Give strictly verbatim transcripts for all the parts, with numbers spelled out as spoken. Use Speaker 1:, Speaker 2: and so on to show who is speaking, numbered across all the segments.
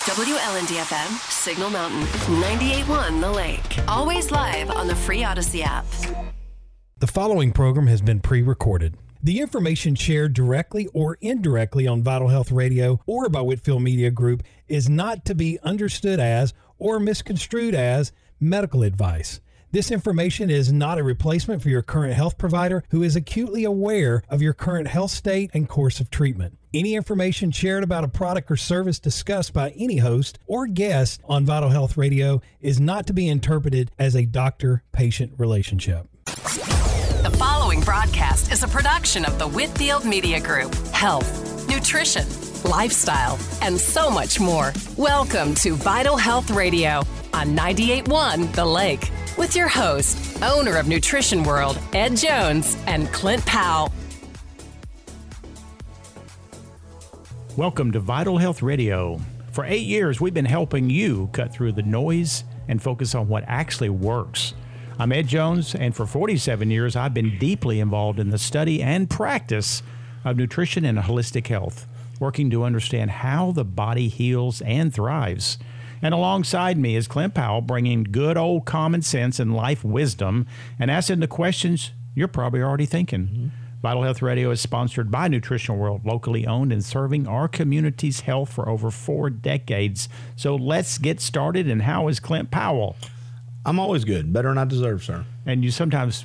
Speaker 1: W L N D F M, Signal Mountain, ninety-eight point one The Lake. Always live on the free Odyssey app.
Speaker 2: The following program has been pre-recorded. The information shared directly or indirectly on Vital Health Radio or by Whitfield Media Group is not to be understood as or misconstrued as medical advice. This information is not a replacement for your current health provider who is acutely aware of your current health state and course of treatment. Any information shared about a product or service discussed by any host or guest on Vital Health Radio is not to be interpreted as a doctor-patient relationship.
Speaker 1: The following broadcast is a production of the Whitfield Media Group. Health, nutrition, lifestyle, and so much more. Welcome to Vital Health Radio on ninety-eight point one The Lake with your host, owner of Nutrition World, Ed Jones, and Clint Powell.
Speaker 3: Welcome to Vital Health Radio. For eight years, we've been helping you cut through the noise and focus on what actually works. I'm Ed Jones, and for forty-seven years, I've been deeply involved in the study and practice of nutrition and holistic health, working to understand how the body heals and thrives. And alongside me is Clint Powell, bringing good old common sense and life wisdom and asking the questions you're probably already thinking. Mm-hmm. Vital Health Radio is sponsored by Nutrition World, locally owned and serving our community's health for over four decades. So let's get started. And how is Clint Powell?
Speaker 4: I'm always good. Better than I deserve, sir.
Speaker 3: And you sometimes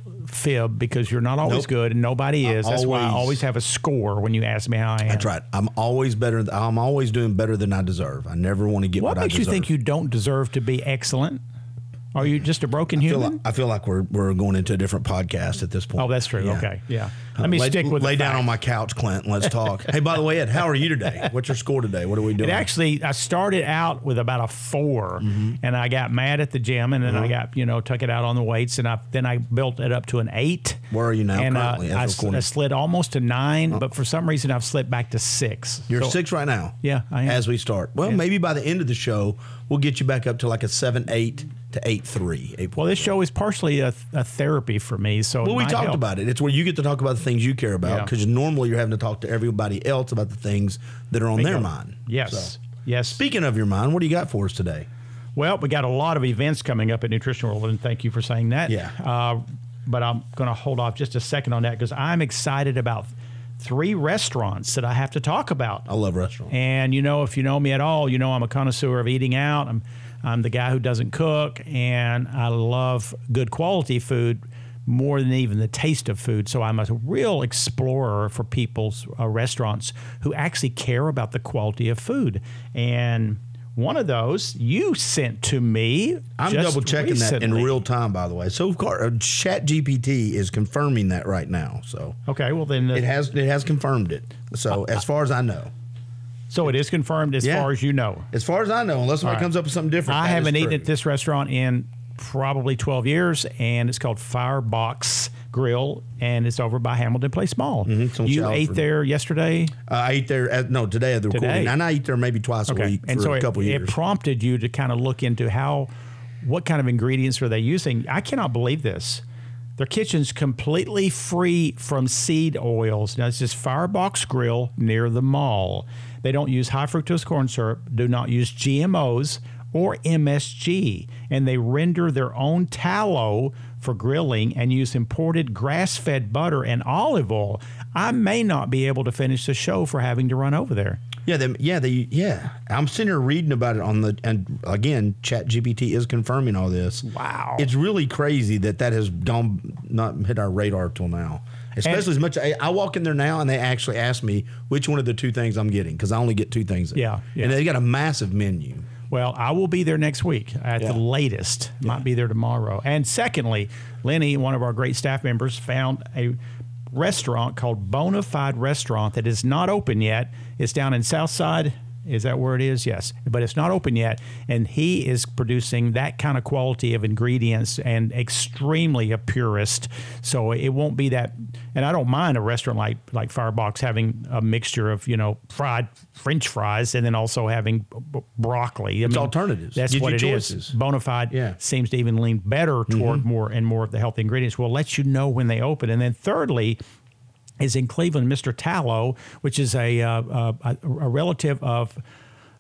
Speaker 3: fib because you're not always nope. good and nobody is. That's always. Why I always have a score when you ask me how I am.
Speaker 4: That's right. I'm always better. I'm always doing better than I deserve. I never want to get what, what I deserve.
Speaker 3: What makes you think you don't deserve to be excellent? Are you just a broken
Speaker 4: I
Speaker 3: human?
Speaker 4: Feel like, I feel like we're we're going into a different podcast at this point.
Speaker 3: Oh, that's true.
Speaker 4: Yeah.
Speaker 3: Okay. Yeah. Let me
Speaker 4: lay,
Speaker 3: stick with
Speaker 4: Lay
Speaker 3: the
Speaker 4: down
Speaker 3: fact.
Speaker 4: on my couch, Clint, and let's talk. Hey, by the way, Ed, how are you today? What's your score today? What are we doing?
Speaker 3: It actually, I started out with about a four, mm-hmm. and I got mad at the gym, and then mm-hmm. I got, you know, took it out on the weights, and I then I built it up to an eight.
Speaker 4: Where are you now
Speaker 3: and,
Speaker 4: currently?
Speaker 3: Uh, I, I slid almost to nine, oh. but for some reason I've slid back to six.
Speaker 4: You're
Speaker 3: so,
Speaker 4: six right now?
Speaker 3: Yeah, I am.
Speaker 4: As we start. Well, yeah. maybe by the end of the show, we'll get you back up to like a seven, eight to eight, three. eight
Speaker 3: well, this show is partially a, a therapy for me, so
Speaker 4: Well,
Speaker 3: it
Speaker 4: we
Speaker 3: might
Speaker 4: talked
Speaker 3: help.
Speaker 4: about it. It's where you get to talk about the things you care about because yeah. normally you're having to talk to everybody else about the things that are on
Speaker 3: Bingo.
Speaker 4: their mind.
Speaker 3: Yes,
Speaker 4: so,
Speaker 3: yes.
Speaker 4: Speaking of your mind, what do you got for us today?
Speaker 3: Well, we got a lot of events coming up at Nutrition World, and thank you for saying that.
Speaker 4: Yeah.
Speaker 3: Uh, but I'm going to hold off just a second on that because I'm excited about three restaurants that I have to talk about.
Speaker 4: I love restaurants.
Speaker 3: And, you know, if you know me at all, you know I'm a connoisseur of eating out. I'm I'm the guy who doesn't cook, and I love good quality food more than even the taste of food. So I'm a real explorer for people's uh, restaurants who actually care about the quality of food. And one of those you sent to me.
Speaker 4: I'm
Speaker 3: just
Speaker 4: double checking
Speaker 3: recently.
Speaker 4: that in real time, by the way. So uh, Chat G P T is confirming that right now. So
Speaker 3: okay, well then uh,
Speaker 4: it has it has confirmed it. So uh, as far as I know.
Speaker 3: So it is confirmed as
Speaker 4: yeah.
Speaker 3: far as you know.
Speaker 4: As far as I know, unless somebody right. comes up with something different.
Speaker 3: I haven't eaten at this restaurant in probably twelve years, and it's called Firebox Grill, and it's over by Hamilton Place Mall. Mm-hmm. You ate there yesterday?
Speaker 4: Uh, I ate there, at, no, today at the
Speaker 3: today.
Speaker 4: recording. And I eat there maybe twice okay. a week
Speaker 3: and
Speaker 4: for
Speaker 3: so
Speaker 4: a couple
Speaker 3: it,
Speaker 4: years.
Speaker 3: It prompted you to kind of look into how, what kind of ingredients are they using? I cannot believe this. Their kitchen's completely free from seed oils. Now, it's just Firebox Grill near the mall. They don't use high fructose corn syrup, do not use G M Os or M S G, and they render their own tallow for grilling and use imported grass-fed butter and olive oil. I may not be able to finish the show for having to run over there.
Speaker 4: Yeah, they, yeah, they, yeah. I'm sitting here reading about it on the, and again, Chat G P T is confirming all this.
Speaker 3: Wow,
Speaker 4: it's really crazy that that has gone not hit our radar till now. Especially and, as much I, I walk in there now and they actually ask me which one of the two things I'm getting because I only get two things.
Speaker 3: Yeah, yeah,
Speaker 4: and they got a massive menu.
Speaker 3: Well, I will be there next week at yeah. the latest. Yeah. Might be there tomorrow. And secondly, Lenny, one of our great staff members, found a restaurant called Bonafide Restaurant that is not open yet. It's down in Southside. Is that where it is? Yes. But it's not open yet. And he is producing that kind of quality of ingredients and extremely a purist. So it won't be that. And I don't mind a restaurant like like Firebox having a mixture of, you know, fried French fries and then also having b- broccoli. I
Speaker 4: it's
Speaker 3: mean,
Speaker 4: alternatives.
Speaker 3: That's
Speaker 4: Gives
Speaker 3: what it
Speaker 4: choices.
Speaker 3: is. Bonafide
Speaker 4: yeah.
Speaker 3: seems to even lean better toward
Speaker 4: mm-hmm.
Speaker 3: more and more of the healthy ingredients. We'll let you know when they open. And then thirdly, is in Cleveland, Mister Tallow, which is a, uh, a, a relative of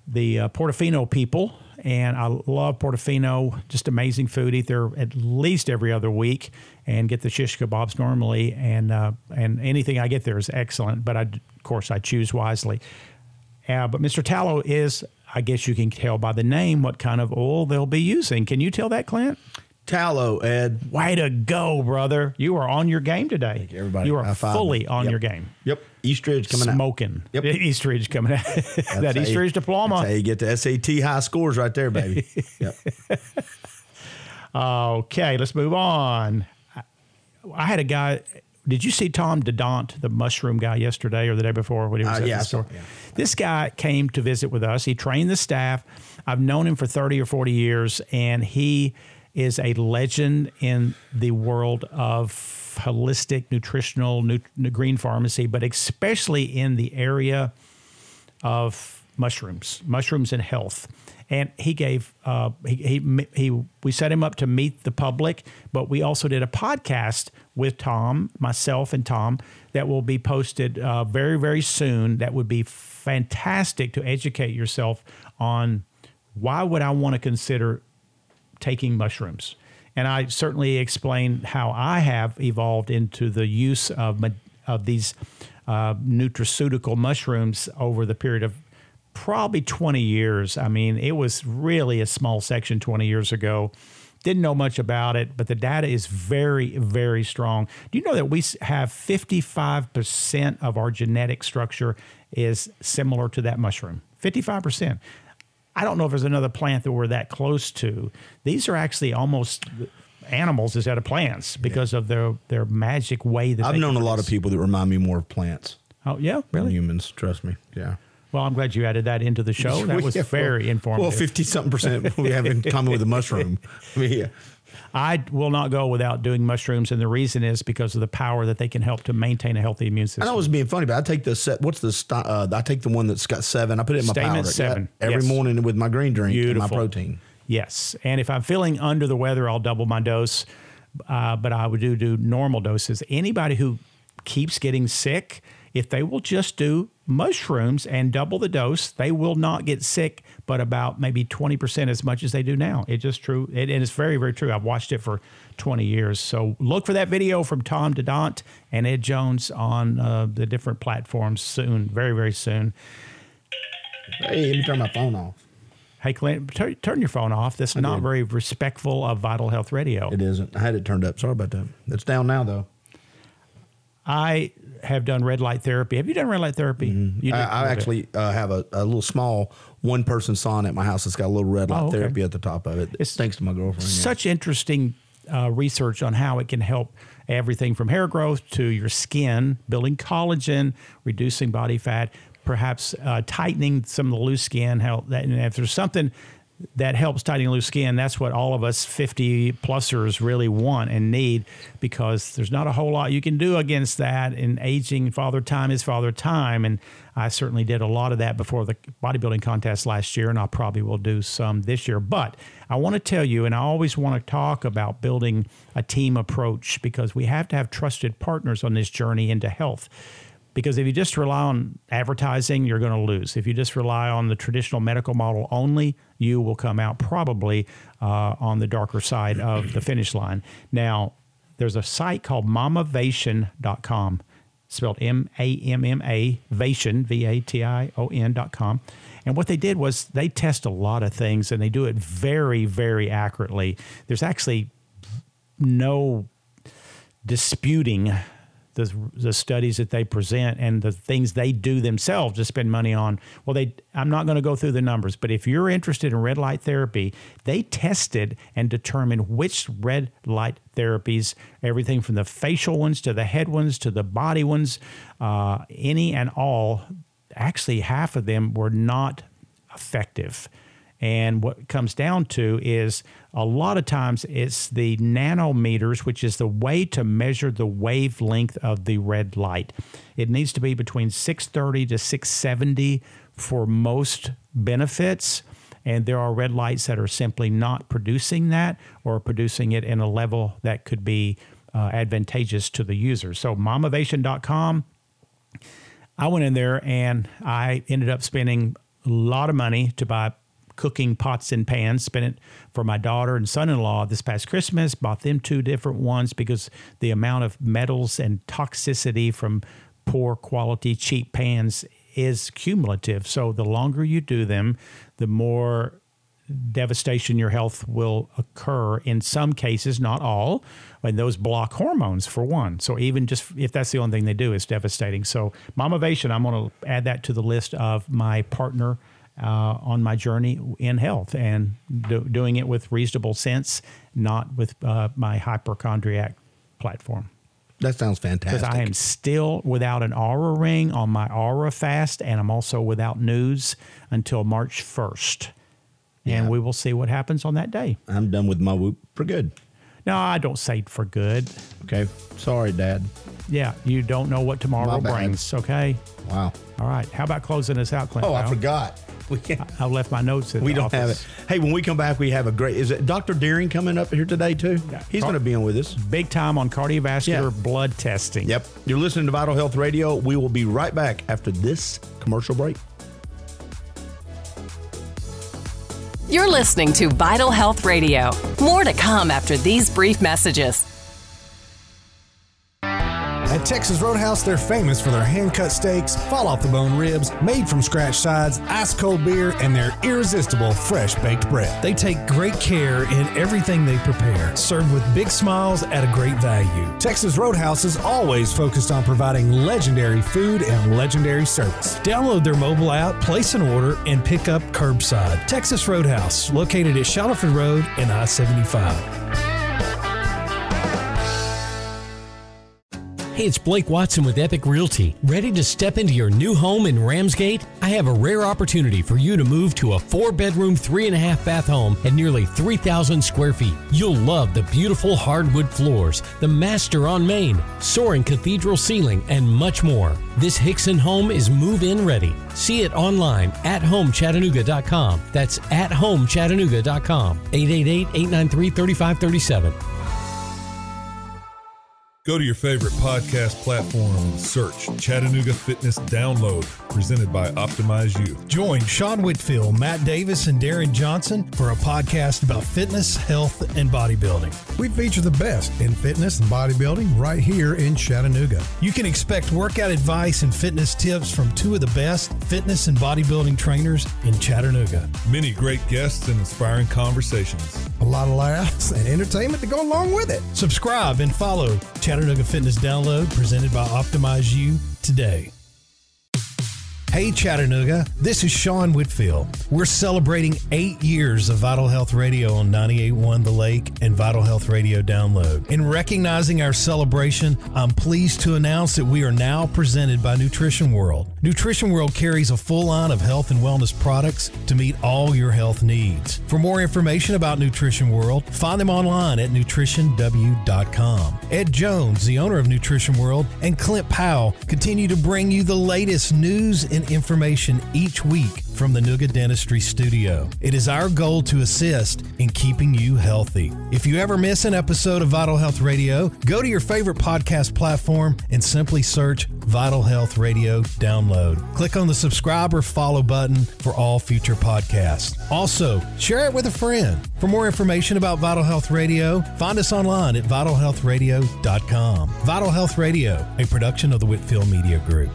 Speaker 3: the uh, Portofino people, and I love Portofino. Just amazing food. Eat there at least every other week, and get the shish kebabs normally. And uh, and anything I get there is excellent. But I, of course, I choose wisely. Uh, but Mister Tallow is, I guess you can tell by the name what kind of oil they'll be using. Can you tell that, Clint?
Speaker 4: Tallow, Ed.
Speaker 3: Way to go, brother. You are on your game today.
Speaker 4: Thank you, everybody.
Speaker 3: You are
Speaker 4: High five.
Speaker 3: fully on
Speaker 4: Yep.
Speaker 3: your game.
Speaker 4: Yep. East Ridge coming out.
Speaker 3: Smoking.
Speaker 4: Yep.
Speaker 3: East Ridge coming out. that
Speaker 4: That's
Speaker 3: East
Speaker 4: how you-
Speaker 3: Ridge diploma.
Speaker 4: That's how you get the S A T high scores right there, baby. Yep.
Speaker 3: Okay, let's move on. I, I had a guy. Did you see Tom Dedant, the mushroom guy, yesterday or the day before when he was
Speaker 4: Uh,
Speaker 3: at
Speaker 4: yeah,
Speaker 3: the
Speaker 4: I saw-
Speaker 3: store?
Speaker 4: yeah.
Speaker 3: This guy came to visit with us. He trained the staff. I've known him for thirty or forty years, and he is a legend in the world of holistic nutritional nu- green pharmacy, but especially in the area of mushrooms, mushrooms and health. And he gave, uh, he, he, he, we set him up to meet the public, but we also did a podcast with Tom, myself and Tom, that will be posted uh, very, very soon. That would be fantastic to educate yourself on why would I want to consider taking mushrooms. And I certainly explained how I have evolved into the use of, of these uh, nutraceutical mushrooms over the period of probably twenty years. I mean, it was really a small section twenty years ago. Didn't know much about it, but the data is very, very strong. Do you know that we have fifty-five percent of our genetic structure is similar to that mushroom? fifty-five percent. I don't know if there's another plant that we're that close to. These are actually almost animals instead of plants because yeah. of their, their magic way that
Speaker 4: I've
Speaker 3: they
Speaker 4: known
Speaker 3: produce.
Speaker 4: a lot of people that remind me more of plants.
Speaker 3: Oh, yeah?
Speaker 4: Than
Speaker 3: Really?
Speaker 4: humans, trust me. Yeah.
Speaker 3: Well, I'm glad you added that into the show. That was
Speaker 4: Yeah,
Speaker 3: very
Speaker 4: well,
Speaker 3: informative.
Speaker 4: Well, fifty-something percent we have in common with the mushroom. I mean, yeah.
Speaker 3: I will not go without doing mushrooms, and the reason is because of the power that they can help to maintain a healthy immune system.
Speaker 4: I know it was being funny, but I take the set. What's the? st- Uh, I take the one that's got seven. I put it in my
Speaker 3: Statement
Speaker 4: powder
Speaker 3: seven.
Speaker 4: yeah, every
Speaker 3: Yes.
Speaker 4: morning with my green drink
Speaker 3: Beautiful.
Speaker 4: and my protein.
Speaker 3: Yes, and if I'm feeling under the weather, I'll double my dose, uh, but I would do do normal doses. Anybody who keeps getting sick, if they will just do mushrooms and double the dose, they will not get sick, but about maybe twenty percent as much as they do now. It's just true. It, and it's very, very true. I've watched it for twenty years. So look for that video from Tom Dedant and Ed Jones on uh, the different platforms soon, very, very soon.
Speaker 4: Hey, let me turn my phone off.
Speaker 3: Hey, Clint, tur- turn your phone off. That's
Speaker 4: I
Speaker 3: not
Speaker 4: did.
Speaker 3: very respectful of Vital Health Radio.
Speaker 4: It isn't. I had it turned up. Sorry about that. It's down now, though.
Speaker 3: I have done red light therapy. Have you done red light therapy?
Speaker 4: Mm-hmm.
Speaker 3: You did
Speaker 4: I,
Speaker 3: a
Speaker 4: I
Speaker 3: little bit.
Speaker 4: actually uh, have a, a little small one-person sauna at my house that's got a little red light
Speaker 3: Oh, okay.
Speaker 4: therapy at the top of it.
Speaker 3: It's
Speaker 4: thanks to my girlfriend. yeah.
Speaker 3: Such interesting uh, research on how it can help everything from hair growth to your skin, building collagen, reducing body fat, perhaps uh, tightening some of the loose skin. How that, and if there's something that helps tightening loose skin, that's what all of us fifty plusers really want and need, because there's not a whole lot you can do against that. And aging, father time is father time. And I certainly did a lot of that before the bodybuilding contest last year, and I probably will do some this year. But I want to tell you, and I always want to talk about building a team approach, because we have to have trusted partners on this journey into health. Because if you just rely on advertising, you're going to lose. If you just rely on the traditional medical model only, you will come out probably uh, on the darker side of the finish line. Now, there's a site called mammavation dot com, spelled M A M M A, Vation, V A T I O N dot com. And what they did was they test a lot of things, and they do it very, very accurately. There's actually no disputing The, the studies that they present and the things they do themselves to spend money on. Well, they I'm not going to go through the numbers, but if you're interested in red light therapy, they tested and determined which red light therapies, everything from the facial ones to the head ones to the body ones, uh, any and all, actually half of them were not effective. And what it comes down to is a lot of times it's the nanometers, which is the way to measure the wavelength of the red light. It needs to be between six thirty to six seventy for most benefits. And there are red lights that are simply not producing that, or producing it in a level that could be uh, advantageous to the user. So mammavation dot com, I went in there and I ended up spending a lot of money to buy cooking pots and pans, spent it for my daughter and son-in-law this past Christmas, bought them two different ones because the amount of metals and toxicity from poor quality, cheap pans is cumulative. So the longer you do them, the more devastation your health will occur in some cases, not all, and those block hormones for one. So even just if that's the only thing they do, it's devastating. So Momavation, I'm going to add that to the list of my partner uh, on my journey in health, and do, doing it with reasonable sense, not with uh, my hypochondriac platform.
Speaker 4: That sounds fantastic.
Speaker 3: Because I am still without an Aura ring on my Aura fast, and I'm also without news until March first. And
Speaker 4: Yeah.
Speaker 3: we will see what happens on that day.
Speaker 4: I'm done with my Whoop for good.
Speaker 3: No, I don't say for good.
Speaker 4: Okay. Sorry, Dad.
Speaker 3: Yeah, you don't know what tomorrow
Speaker 4: My bad.
Speaker 3: brings, okay?
Speaker 4: Wow.
Speaker 3: All right. How about closing us out, Clint?
Speaker 4: Oh, I
Speaker 3: Powell?
Speaker 4: forgot. We can't.
Speaker 3: I left my notes in
Speaker 4: We
Speaker 3: the
Speaker 4: don't have it.
Speaker 3: office.
Speaker 4: Hey, when we come back, we have a great. Is it Doctor Deering coming up here today too? He's
Speaker 3: Car-
Speaker 4: going to be on with us.
Speaker 3: Big time on cardiovascular
Speaker 4: Yeah.
Speaker 3: blood testing.
Speaker 4: Yep. You're listening to Vital Health Radio. We will be right back after this commercial break.
Speaker 1: You're listening to Vital Health Radio. More to come after these brief messages.
Speaker 5: At Texas Roadhouse, they're famous for their hand-cut steaks, fall-off-the-bone ribs, made-from-scratch sides, ice-cold beer, and their irresistible fresh-baked bread.
Speaker 2: They take great care in everything they prepare, served with big smiles at a great value.
Speaker 5: Texas Roadhouse is always focused on providing legendary food and legendary service.
Speaker 2: Download their mobile app, place an order, and pick up curbside. Texas Roadhouse, located at Shuttleford Road and I seventy-five.
Speaker 6: Hey, it's Blake Watson with Epic Realty. Ready to step into your new home in Ramsgate? I have a rare opportunity for you to move to a four-bedroom, three and a half bath home at nearly three thousand square feet. You'll love the beautiful hardwood floors, the master on main, soaring cathedral ceiling, and much more. This Hickson home is move-in ready. See it online at home chattanooga dot com. That's at home chattanooga dot com. eight eight eight, eight nine three, three five three seven.
Speaker 7: Go to your favorite podcast platform and search Chattanooga Fitness Download, presented by Optimize You.
Speaker 2: Join Sean Whitfield, Matt Davis, and Darren Johnson for a podcast about fitness, health, and bodybuilding.
Speaker 5: We feature the best in fitness and bodybuilding right here in Chattanooga.
Speaker 2: You can expect workout advice and fitness tips from two of the best fitness and bodybuilding trainers in Chattanooga.
Speaker 7: Many great guests and inspiring conversations.
Speaker 5: A lot of laughs and entertainment to go along with it.
Speaker 2: Subscribe and follow Chattanooga Fitness Download, presented by Optimize You, today. Hey Chattanooga, this is Sean Whitfield. We're celebrating eight years of Vital Health Radio on ninety-eight point one The Lake and Vital Health Radio Download. In recognizing our celebration, I'm pleased to announce that we are now presented by Nutrition World. Nutrition World carries a full line of health and wellness products to meet all your health needs. For more information about Nutrition World, find them online at nutrition w dot com. Ed Jones, the owner of Nutrition World, and Clint Powell continue to bring you the latest news and information each week from the Nooga Dentistry Studio. It is our goal to assist in keeping you healthy. If you ever miss an episode of Vital Health Radio, go to your favorite podcast platform and simply search Vital Health Radio Download. Click on the subscribe or follow button for all future podcasts. Also, share it with a friend. For more information about Vital Health Radio, find us online at vital health radio dot com. Vital Health Radio, a production of the Whitfield Media Group.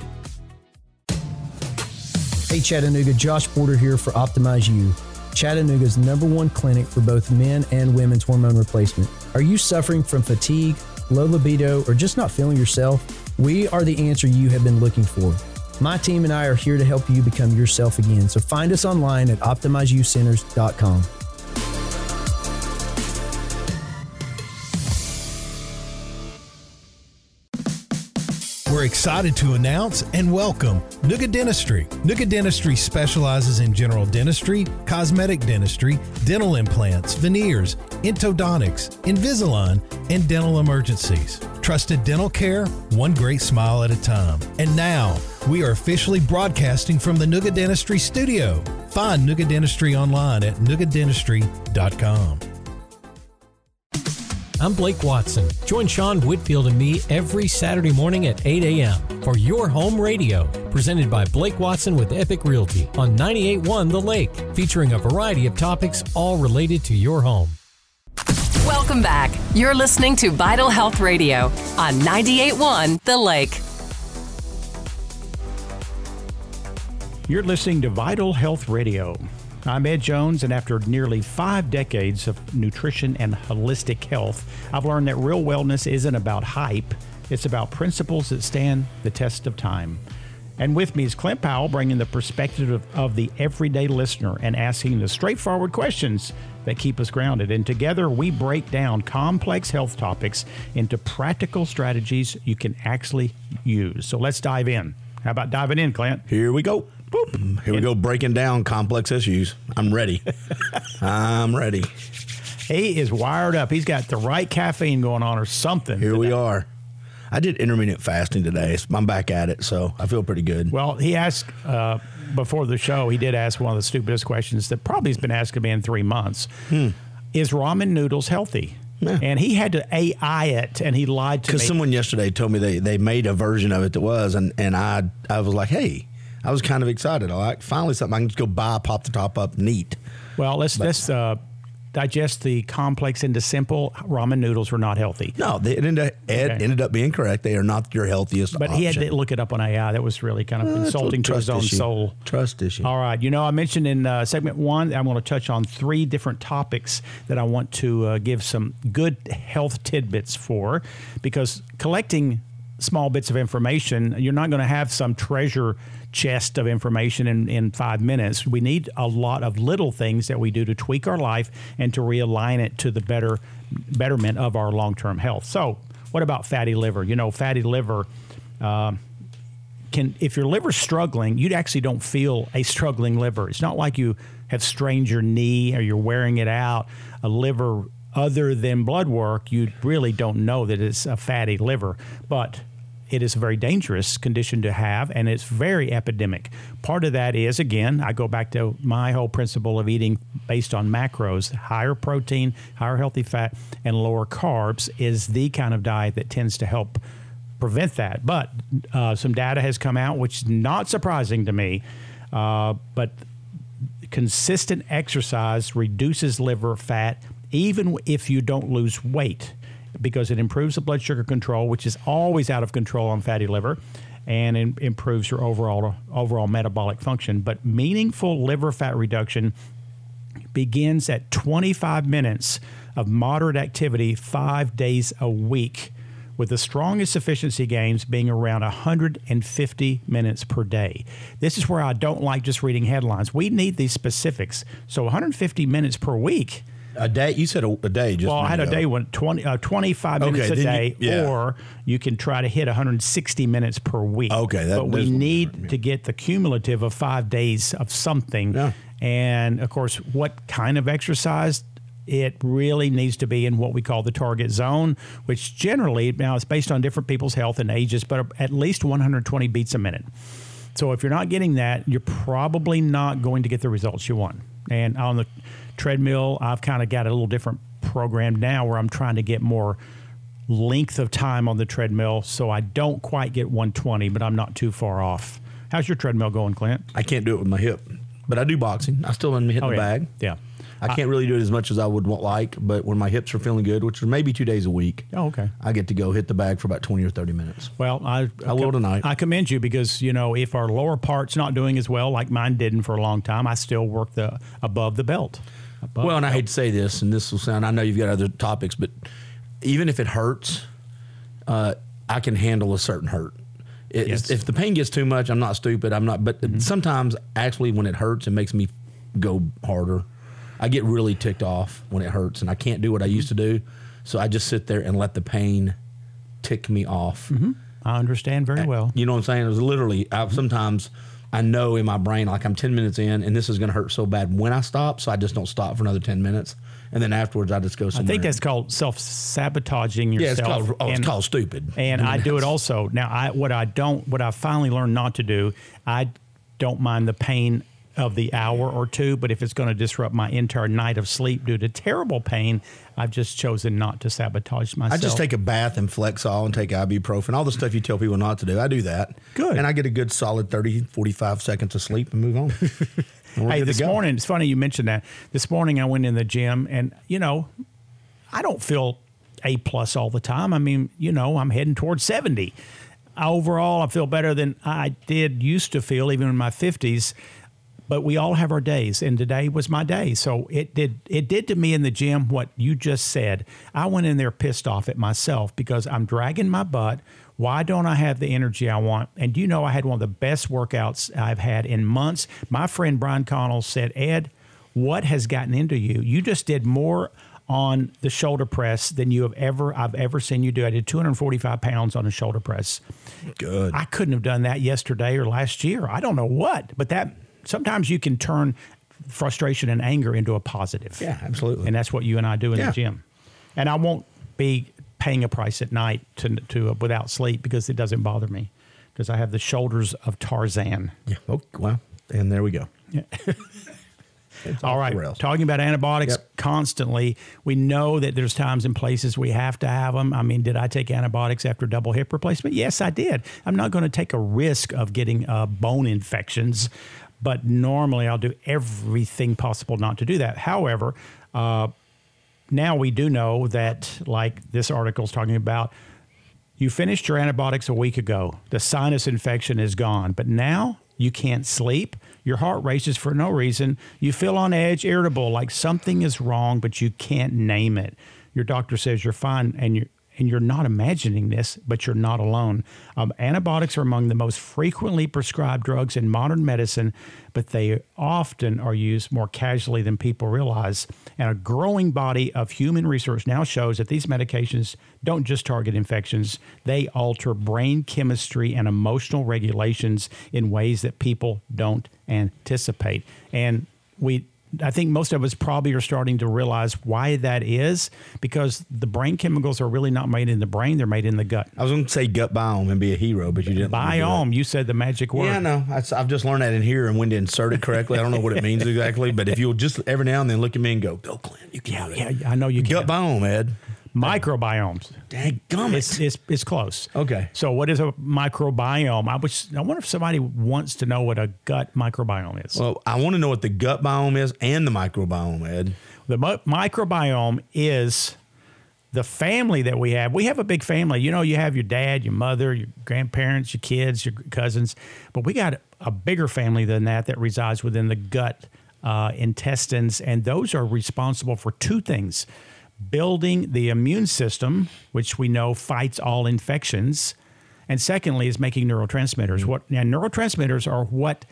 Speaker 8: Hey Chattanooga, Josh Porter here for Optimize You, Chattanooga's number one clinic for both men and women's hormone replacement. Are you suffering from fatigue, low libido, or just not feeling yourself? We are the answer you have been looking for. My team and I are here to help you become yourself again, so find us online at optimize you centers dot com.
Speaker 2: We're excited to announce and welcome Nooga Dentistry. Nooga Dentistry specializes in general dentistry, cosmetic dentistry, dental implants, veneers, endodontics, Invisalign, and dental emergencies. Trusted dental care, one great smile at a time. And now, we are officially broadcasting from the Nooga Dentistry Studio. Find Nooga Dentistry online at nooga dentistry dot com.
Speaker 6: I'm Blake Watson. Join Sean Whitfield and me every Saturday morning at eight a.m. for your home radio, presented by Blake Watson with Epic Realty on ninety-eight point one The Lake, featuring a variety of topics all related to your home.
Speaker 1: Welcome back. You're listening to Vital Health Radio on ninety-eight point one The Lake.
Speaker 3: You're listening to Vital Health Radio. I'm Ed Jones, and after nearly five decades of nutrition and holistic health, I've learned that real wellness isn't about hype. It's about principles that stand the test of time. And with me is Clint Powell, bringing the perspective of, of the everyday listener and asking the straightforward questions that keep us grounded. And together we break down complex health topics into practical strategies you can actually use. So let's dive in. How about diving in, Clint?
Speaker 4: Here we go. Boop. Here we go, breaking down complex issues. I'm ready. I'm ready.
Speaker 3: He is wired up. He's got the right caffeine going on or something.
Speaker 4: Here
Speaker 3: today.
Speaker 4: we are. I did intermittent fasting today. I'm back at it, so I feel pretty good.
Speaker 3: Well, he asked uh, before the show, he did ask one of the stupidest questions that probably has been asked of me in three months. Hmm. Is ramen noodles healthy? Yeah. And he had to A I it, and he lied to me.
Speaker 4: Because someone yesterday told me they, they made a version of it that was, and, and I I was like, hey, I was kind of excited. I like finally something I can just go buy, pop the top up, neat.
Speaker 3: Well, let's
Speaker 4: But-
Speaker 3: let's uh, digest the complex into simple. Ramen noodles were not healthy.
Speaker 4: No, they it ended, Ed
Speaker 3: Okay.
Speaker 4: ended up being correct. They are not your healthiest
Speaker 3: But
Speaker 4: option.
Speaker 3: he had to look it up on A I. That was really kind of
Speaker 4: Uh, it's a
Speaker 3: insulting to his
Speaker 4: trust
Speaker 3: own
Speaker 4: issue.
Speaker 3: soul.
Speaker 4: Trust issue.
Speaker 3: All right. You know, I mentioned in uh, segment one, I'm going to touch on three different topics that I want to uh, give some good health tidbits for, because collecting small bits of information, you're not going to have some treasure chest of information in, in five minutes. We need a lot of little things that we do to tweak our life and to realign it to the better betterment of our long-term health. So what about fatty liver? You know, fatty liver, um, can if your liver's struggling, you actually don't feel a struggling liver. It's not like you have strained your knee or you're wearing it out. A liver other than blood work, you really don't know that it's a fatty liver. But it is a very dangerous condition to have, and it's very epidemic. Part of that is, again, I go back to my whole principle of eating based on macros. Higher protein, higher healthy fat, and lower carbs is the kind of diet that tends to help prevent that. But uh, some data has come out, which is not surprising to me, uh, but consistent exercise reduces liver fat even if you don't lose weight, because it improves the blood sugar control, which is always out of control on fatty liver, and it improves your overall overall metabolic function. But meaningful liver fat reduction begins at twenty-five minutes of moderate activity five days a week, with the strongest efficiency gains being around one hundred fifty minutes per day. This is where I don't like just reading headlines. We need these specifics. So one hundred fifty minutes per week.
Speaker 4: A day? You said a, a day. Just
Speaker 3: Well, I had a
Speaker 4: ago.
Speaker 3: day when twenty, uh, twenty-five minutes
Speaker 4: Okay,
Speaker 3: a
Speaker 4: then
Speaker 3: day,
Speaker 4: you- yeah.
Speaker 3: or you can try to hit one hundred sixty minutes per week.
Speaker 4: Okay, that-
Speaker 3: but we
Speaker 4: that's what
Speaker 3: need
Speaker 4: different, yeah.
Speaker 3: to get the cumulative of five days of something.
Speaker 4: Yeah.
Speaker 3: And of course, what kind of exercise? It really needs to be in what we call the target zone, which generally, now it's based on different people's health and ages, but at least one hundred twenty beats a minute. So if you're not getting that, you're probably not going to get the results you want. And on the treadmill, I've kind of got a little different program now where I'm trying to get more length of time on the treadmill, so I don't quite get one twenty, but I'm not too far off. How's your treadmill going, Clint?
Speaker 4: I can't do it with my hip, but I do boxing. I still am hitting
Speaker 3: Oh,
Speaker 4: the
Speaker 3: yeah.
Speaker 4: bag.
Speaker 3: Yeah.
Speaker 4: I can't really do it as much as I would want, like, but when my hips are feeling good, which is maybe two days a week,
Speaker 3: Oh, okay.
Speaker 4: I get to go hit the bag for about twenty or thirty minutes.
Speaker 3: Well, I,
Speaker 4: I will tonight.
Speaker 3: I commend you, because, you know, if our lower part's not doing as well, like mine didn't for a long time, I still work the above the belt. Above
Speaker 4: Well, and
Speaker 3: the
Speaker 4: I
Speaker 3: belt.
Speaker 4: hate to say this, and this will sound, I know you've got other topics, but even if it hurts, uh, I can handle a certain hurt. It,
Speaker 3: Yes.
Speaker 4: If the pain gets too much, I'm not stupid. I'm not, but
Speaker 3: Mm-hmm.
Speaker 4: sometimes actually when it hurts, it makes me go harder. I get really ticked off when it hurts, and I can't do what I used to do. So I just sit there and let the pain tick me off.
Speaker 3: I understand very well.
Speaker 4: You know what I'm saying? It was literally, I, sometimes I know in my brain, like I'm ten minutes in, and this is going to hurt so bad when I stop, so I just don't stop for another ten minutes. And then afterwards, I just go
Speaker 3: I
Speaker 4: somewhere.
Speaker 3: think that's called self-sabotaging
Speaker 4: yeah, it's
Speaker 3: yourself.
Speaker 4: called, oh, it's
Speaker 3: and,
Speaker 4: called stupid.
Speaker 3: and I do it also. Now, I what I don't, what I finally learned not to do, I don't mind the pain of the hour or two, but if it's going to disrupt my entire night of sleep due to terrible pain, I've just chosen not to sabotage myself.
Speaker 4: I just take a bath and Flexol and take ibuprofen, all the stuff you tell people not to do. I do that.
Speaker 3: Good.
Speaker 4: And I get a good solid thirty, forty-five seconds of sleep and move on. And
Speaker 3: hey, this morning, it's funny you mentioned that. This morning I went in the gym and, you know, I don't feel A plus all the time. I mean, you know, I'm heading towards seventy. Overall, I feel better than I did used to feel, even in my fifties. But we all have our days, and today was my day. So it did it did to me in the gym what you just said. I went in there pissed off at myself because I'm dragging my butt. Why don't I have the energy I want? And you know I had one of the best workouts I've had in months. My friend Brian Connell said, Ed, what has gotten into you? You just did more on the shoulder press than you have ever I've ever seen you do. I did two hundred forty-five pounds on a shoulder press.
Speaker 4: Good.
Speaker 3: I couldn't have done that yesterday or last year. I don't know what, but that sometimes you can turn frustration and anger into a positive.
Speaker 4: Yeah, absolutely.
Speaker 3: And that's what you and I do in
Speaker 4: yeah.
Speaker 3: the gym. And I won't be paying a price at night to to uh, without sleep because it doesn't bother me because I have the shoulders of Tarzan.
Speaker 4: Yeah. Oh, well, and there we go.
Speaker 3: Yeah. All right. Talking about antibiotics
Speaker 4: Yep.
Speaker 3: constantly, we know that there's times and places we have to have them. I mean, did I take antibiotics after double hip replacement? Yes, I did. I'm not going to take a risk of getting uh, bone infections, but normally I'll do everything possible not to do that. However, uh, now we do know that, like this article is talking about, you finished your antibiotics a week ago. The sinus infection is gone, but now you can't sleep. Your heart races for no reason. You feel on edge, irritable, like something is wrong, but you can't name it. Your doctor says you're fine, and you're, and you're not imagining this, but you're not alone. Um, antibiotics are among the most frequently prescribed drugs in modern medicine, but they often are used more casually than people realize. And a growing body of human research now shows that these medications don't just target infections, they alter brain chemistry and emotional regulations in ways that people don't anticipate. And we I think most of us probably are starting to realize why that is, because the brain chemicals are really not made in the brain, they're made in the gut.
Speaker 4: I was going to say gut biome and be a hero, but you didn't.
Speaker 3: Biome, you said the magic word.
Speaker 4: Yeah, no, I, I've just learned that in here and when to insert it correctly. I don't know what it means exactly, but if you'll just every now and then look at me and go, go, Clint, you can
Speaker 3: Yeah,
Speaker 4: do it.
Speaker 3: yeah, I know you can.
Speaker 4: Gut biome, Ed.
Speaker 3: Microbiomes.
Speaker 4: Dadgummit.
Speaker 3: It's, it's, it's close.
Speaker 4: Okay.
Speaker 3: So what is a microbiome? I wish, I wonder if somebody wants to know what a gut microbiome is.
Speaker 4: Well, I want to know what the gut biome is and the microbiome, Ed.
Speaker 3: The mi- microbiome is the family that we have. We have a big family. You know, you have your dad, your mother, your grandparents, your kids, your cousins, but we got a bigger family than that that resides within the gut uh, intestines, and those are responsible for two things: building the immune system, which we know fights all infections, and secondly is making neurotransmitters. Mm-hmm. What and neurotransmitters are what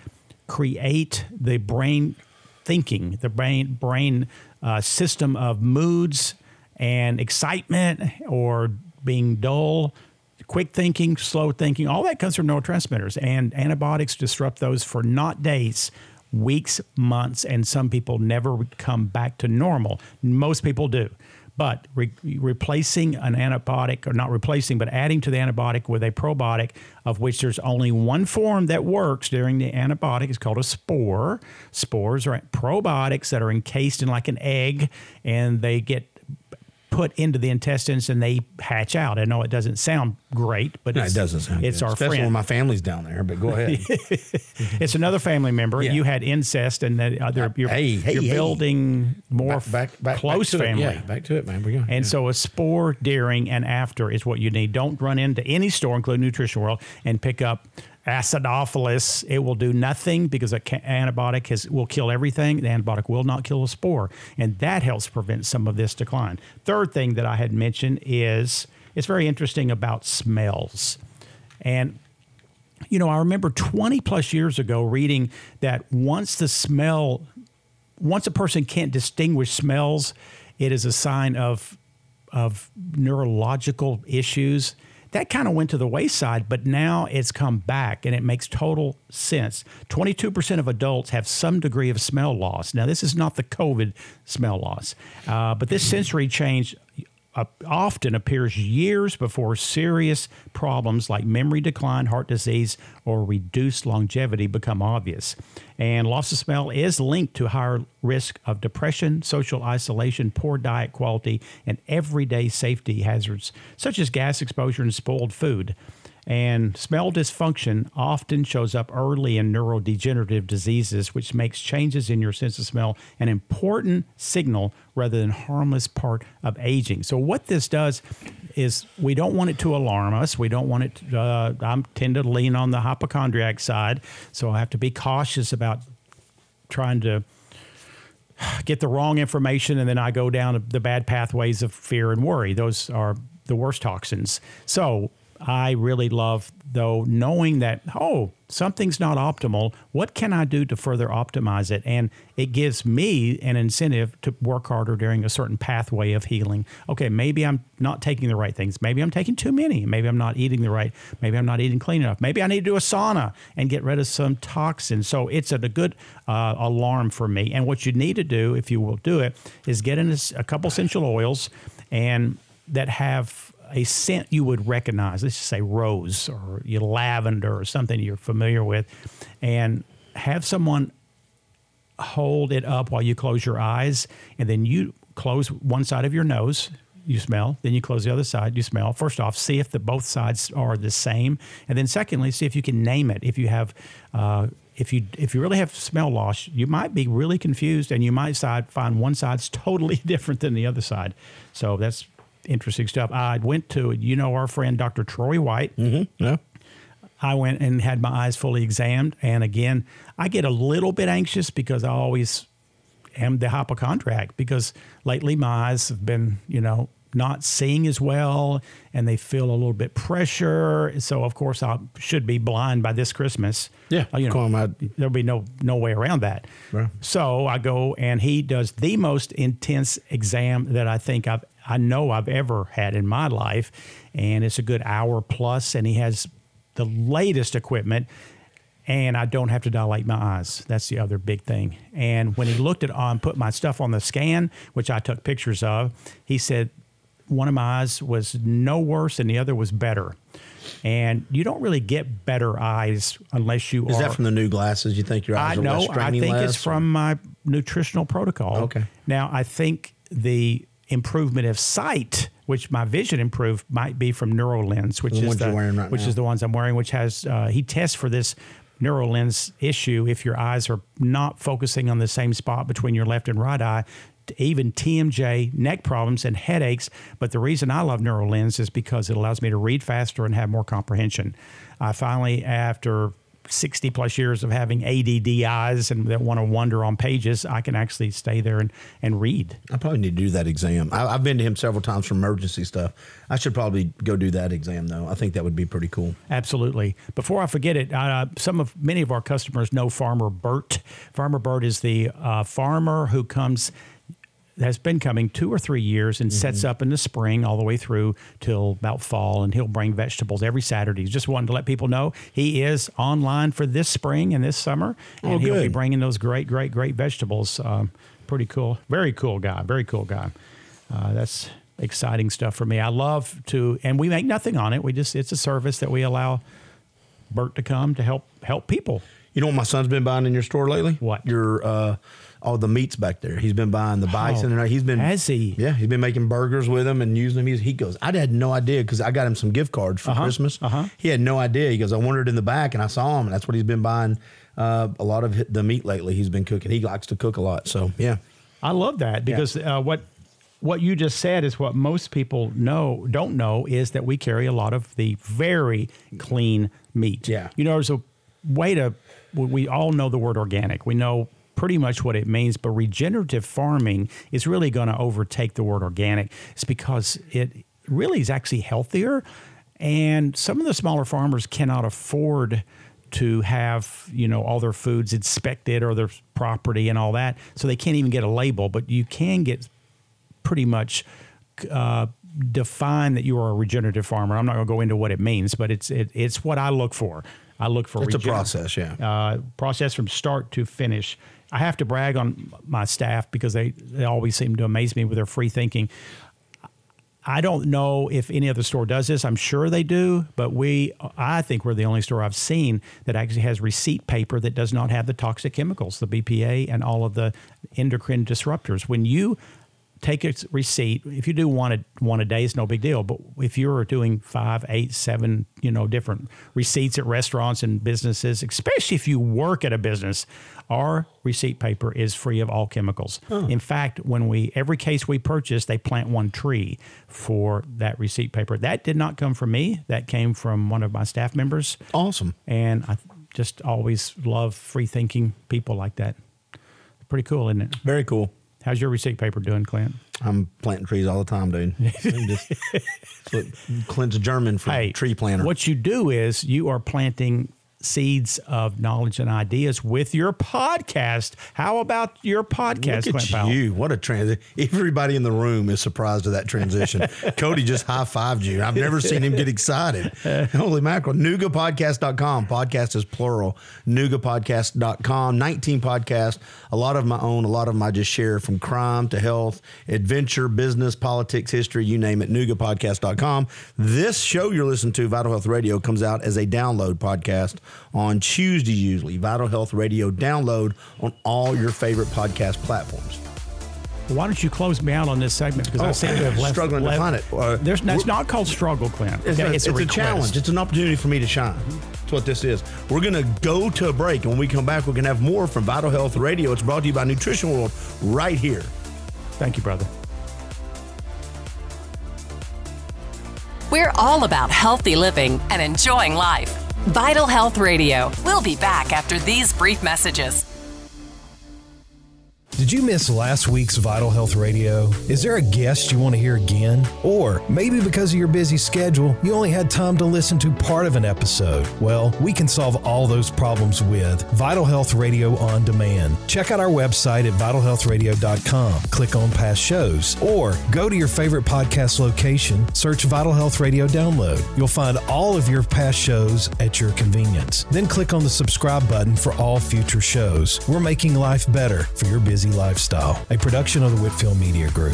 Speaker 3: create the brain thinking, the brain brain uh, system of moods and excitement or being dull, quick thinking, slow thinking. All that comes from neurotransmitters, and antibiotics disrupt those for not days, weeks, months, and some people never come back to normal. Most people do. But re- replacing an antibiotic, or not replacing, but adding to the antibiotic with a probiotic, of which there's only one form that works during the antibiotic, is called a spore. Spores are probiotics that are encased in like an egg, and they get put into the intestines and they hatch out. I know it doesn't sound great, but
Speaker 4: No,
Speaker 3: it's,
Speaker 4: it doesn't sound
Speaker 3: it's
Speaker 4: good.
Speaker 3: our
Speaker 4: Especially
Speaker 3: friend.
Speaker 4: when my family's down there, but go ahead.
Speaker 3: It's another family member.
Speaker 4: Yeah.
Speaker 3: You had incest, and that other, you're,
Speaker 4: Hey, hey,
Speaker 3: you're
Speaker 4: hey.
Speaker 3: building more
Speaker 4: back, back, back,
Speaker 3: close
Speaker 4: back to
Speaker 3: family.
Speaker 4: It. Yeah, back to it, man. We go.
Speaker 3: And
Speaker 4: yeah.
Speaker 3: so a spore during and after is what you need. Don't run into any store, including Nutrition World, and pick up acidophilus. It will do nothing because an antibiotic has, will kill everything. The antibiotic will not kill a spore. And that helps prevent some of this decline. Third thing that I had mentioned is it's very interesting about smells. And, you know, I remember twenty plus years ago reading that once the smell, once a person can't distinguish smells, it is a sign of of neurological issues. That kind of went to the wayside, but now it's come back, and it makes total sense. twenty-two percent of adults have some degree of smell loss. Now, this is not the COVID smell loss, uh, but this sensory change uh, often appears years before serious problems like memory decline, heart disease, or reduced longevity become obvious. And loss of smell is linked to higher risk of depression, social isolation, poor diet quality, and everyday safety hazards, such as gas exposure and spoiled food. And smell dysfunction often shows up early in neurodegenerative diseases, which makes changes in your sense of smell an important signal rather than harmless part of aging. So what this does is we don't want it to alarm us. We don't want it to, uh, I tend to lean on the hypochondriac side, so I have to be cautious about trying to get the wrong information, and then I go down the bad pathways of fear and worry. Those are the worst toxins. So I really love, though, knowing that, oh, something's not optimal. What can I do to further optimize it? And it gives me an incentive to work harder during a certain pathway of healing. Okay, maybe I'm not taking the right things. Maybe I'm taking too many. Maybe I'm not eating the right. Maybe I'm not eating clean enough. Maybe I need to do a sauna and get rid of some toxins. So it's a, a good uh, alarm for me. And what you need to do, if you will do it, is get in a, a couple essential oils and that have a scent you would recognize. Let's just say rose or you lavender or something you're familiar with, and have someone hold it up while you close your eyes, and then you close one side of your nose, you smell, then you close the other side, you smell. First off, see if the both sides are the same, and then secondly, see if you can name it. If you have, uh, if you if you really have smell loss, you might be really confused, and you might side, find one side's totally different than the other side. So that's interesting stuff. I went to, you know, our friend Doctor Troy White.
Speaker 4: Mm-hmm. Yeah.
Speaker 3: I went and had my eyes fully examined. And again, I get a little bit anxious because I always am the hypochondriac, because lately my eyes have been, you know, not seeing as well, and they feel a little bit pressure. So of course I should be blind by this Christmas.
Speaker 4: Yeah.
Speaker 3: You know,
Speaker 4: my,
Speaker 3: there'll be no, no way around that.
Speaker 4: Right.
Speaker 3: So I go and he does the most intense exam that I think I've, I know I've ever had in my life. And it's a good hour plus, and he has the latest equipment, and I don't have to dilate my eyes. That's the other big thing. And when he looked at on, put my stuff on the scan, which I took pictures of, he said one of my eyes was no worse and the other was better. And you don't really get better eyes unless you
Speaker 4: Is
Speaker 3: are.
Speaker 4: that from the new glasses? You think your eyes
Speaker 3: I
Speaker 4: are
Speaker 3: know.
Speaker 4: less
Speaker 3: I
Speaker 4: straining
Speaker 3: think
Speaker 4: less,
Speaker 3: it's from my nutritional protocol.
Speaker 4: Okay.
Speaker 3: Now, I think the improvement of sight, which my vision improved, might be from NeuroLens, which
Speaker 4: The
Speaker 3: is
Speaker 4: ones
Speaker 3: the
Speaker 4: you're wearing right
Speaker 3: which
Speaker 4: now.
Speaker 3: is the ones I'm wearing. Which has uh, he tests for this NeuroLens issue if your eyes are not focusing on the same spot between your left and right eye. Even T M J, neck problems, and headaches. But the reason I love NeuroLens is because it allows me to read faster and have more comprehension. I finally, after sixty plus years of having A D D eyes and that want to wander on pages, I can actually stay there and, and read.
Speaker 4: I probably need to do that exam. I, I've been to him several times for emergency stuff. I should probably go do that exam, though. I think that would be pretty cool.
Speaker 3: Absolutely. Before I forget it, uh, some of many of our customers know Farmer Bert. Farmer Bert is the uh, farmer who comes has been coming two or three years and mm-hmm. sets up in the spring all the way through till about fall, and he'll bring vegetables every Saturday. He's just wanting to let people know he is online for this spring and this summer, and
Speaker 4: oh,
Speaker 3: he'll
Speaker 4: good.
Speaker 3: be bringing those great, great, great vegetables. Um, pretty cool. Very cool guy. Very cool guy. Uh, that's exciting stuff for me. I love to, and we make nothing on it. We just, it's a service that we allow Bert to come to help help people.
Speaker 4: You know what my son's been buying in your store lately?
Speaker 3: What?
Speaker 4: Your uh, all the meats back there. He's been buying the bison,
Speaker 3: Oh,
Speaker 4: and he's been
Speaker 3: has he?
Speaker 4: Yeah, he's been making burgers with them and using them. He's, he goes, I had no idea because I got him some gift cards for
Speaker 3: Uh-huh,
Speaker 4: Christmas.
Speaker 3: uh-huh.
Speaker 4: He had no idea. He goes, I wandered in the back and I saw him, and that's what he's been buying. Uh, a lot of the meat lately. He's been cooking. He likes to cook a lot. So yeah,
Speaker 3: I love that because uh, what what you just said is what most people know don't know is that we carry a lot of the very clean meat.
Speaker 4: Yeah.
Speaker 3: You know, there's a way to. We all know the word organic. We know pretty much what it means, but regenerative farming is really going to overtake the word organic. It's because it really is actually healthier, and some of the smaller farmers cannot afford to have, you know, all their foods inspected or their property and all that, so they can't even get a label. But you can get pretty much uh, define that you are a regenerative farmer. I'm not going to go into what it means, but it's it, it's what I look for. I look for
Speaker 4: it's a
Speaker 3: regen-
Speaker 4: process. Yeah,
Speaker 3: uh, process from start to finish. I have to brag on my staff because they, they always seem to amaze me with their free thinking. I don't know if any other store does this. I'm sure they do, but we, I think we're the only store I've seen that actually has receipt paper that does not have the toxic chemicals, the B P A and all of the endocrine disruptors. When you take a receipt, if you do one a, one a day, it's no big deal. But if you're doing five, eight, seven, you know, different receipts at restaurants and businesses, especially if you work at a business, our receipt paper is free of all chemicals. Oh. In fact, when we every case we purchase, they plant one tree for that receipt paper. That did not come from me. That came from one of my staff members.
Speaker 4: Awesome.
Speaker 3: And I just always love free-thinking people like that. Pretty cool, isn't it?
Speaker 4: Very cool.
Speaker 3: How's your receipt paper doing, Clint?
Speaker 4: I'm planting trees all the time, dude. Just, that's what Clint's German for
Speaker 3: hey,
Speaker 4: tree planter.
Speaker 3: What you do is you are planting seeds of knowledge and ideas with your podcast. How about your podcast,
Speaker 4: Look
Speaker 3: Clint
Speaker 4: at
Speaker 3: Powell?
Speaker 4: you. What a transition. Everybody in the room is surprised at that transition. Cody just high-fived you. I've never seen him get excited. Holy mackerel. Nuga Podcast dot com. Podcast is plural. Nuga Podcast dot com. nineteen podcasts. A lot of my own. A lot of them I just share, from crime to health, adventure, business, politics, history, you name it. Nuga Podcast dot com. This show you're listening to, Vital Health Radio, comes out as a download podcast on Tuesday usually. Vital Health Radio download on all your favorite podcast platforms.
Speaker 3: Why don't you close me out on this segment? Because
Speaker 4: oh,
Speaker 3: I seem to have left.
Speaker 4: Struggling
Speaker 3: left,
Speaker 4: to find it. Uh,
Speaker 3: There's, it's not called struggle, Clint.
Speaker 4: It's,
Speaker 3: okay?
Speaker 4: a,
Speaker 3: it's,
Speaker 4: it's
Speaker 3: a,
Speaker 4: a challenge. It's an opportunity for me to shine. That's what this is. We're going to go to a break. And when we come back, we're going to have more from Vital Health Radio. It's brought to you by Nutrition World right here.
Speaker 3: Thank you, brother.
Speaker 1: We're all about healthy living and enjoying life. Vital Health Radio. We'll be back after these brief messages.
Speaker 2: Did you miss last week's Vital Health Radio? Is there a guest you want to hear again? Or maybe because of your busy schedule, you only had time to listen to part of an episode? Well, we can solve all those problems with Vital Health Radio On Demand. Check out our website at vital health radio dot com. Click on past shows, or go to your favorite podcast location, search Vital Health Radio Download. You'll find all of your past shows at your convenience. Then click on the subscribe button for all future shows. We're making life better for your busy lifestyle. A production of the Whitfield Media Group.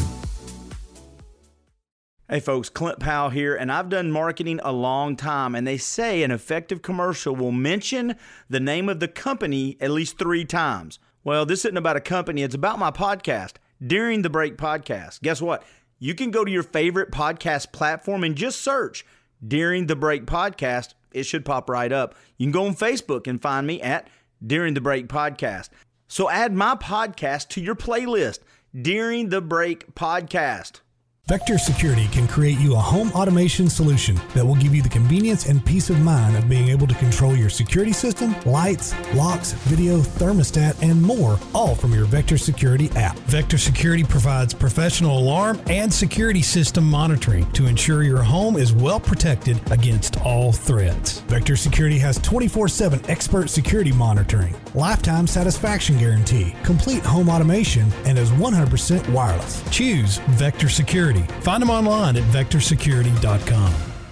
Speaker 9: Hey folks, Clint Powell here, and I've done marketing a long time, and they say an effective commercial will mention the name of the company at least three times. Well, this isn't about a company, it's about my podcast, During the Break Podcast. Guess what? You can go to your favorite podcast platform and just search During the Break Podcast. It should pop right up. You can go on Facebook and find me at During the Break Podcast. So add my podcast to your playlist, During the Break Podcast.
Speaker 5: Vector Security can create you a home automation solution that will give you the convenience and peace of mind of being able to control your security system, lights, locks, video, thermostat, and more, all from your Vector Security app. Vector Security provides professional alarm and security system monitoring to ensure your home is well protected against all threats. Vector Security has twenty-four seven expert security monitoring, lifetime satisfaction guarantee, complete home automation, and is one hundred percent wireless. Choose Vector Security. Find them online at vector security dot com.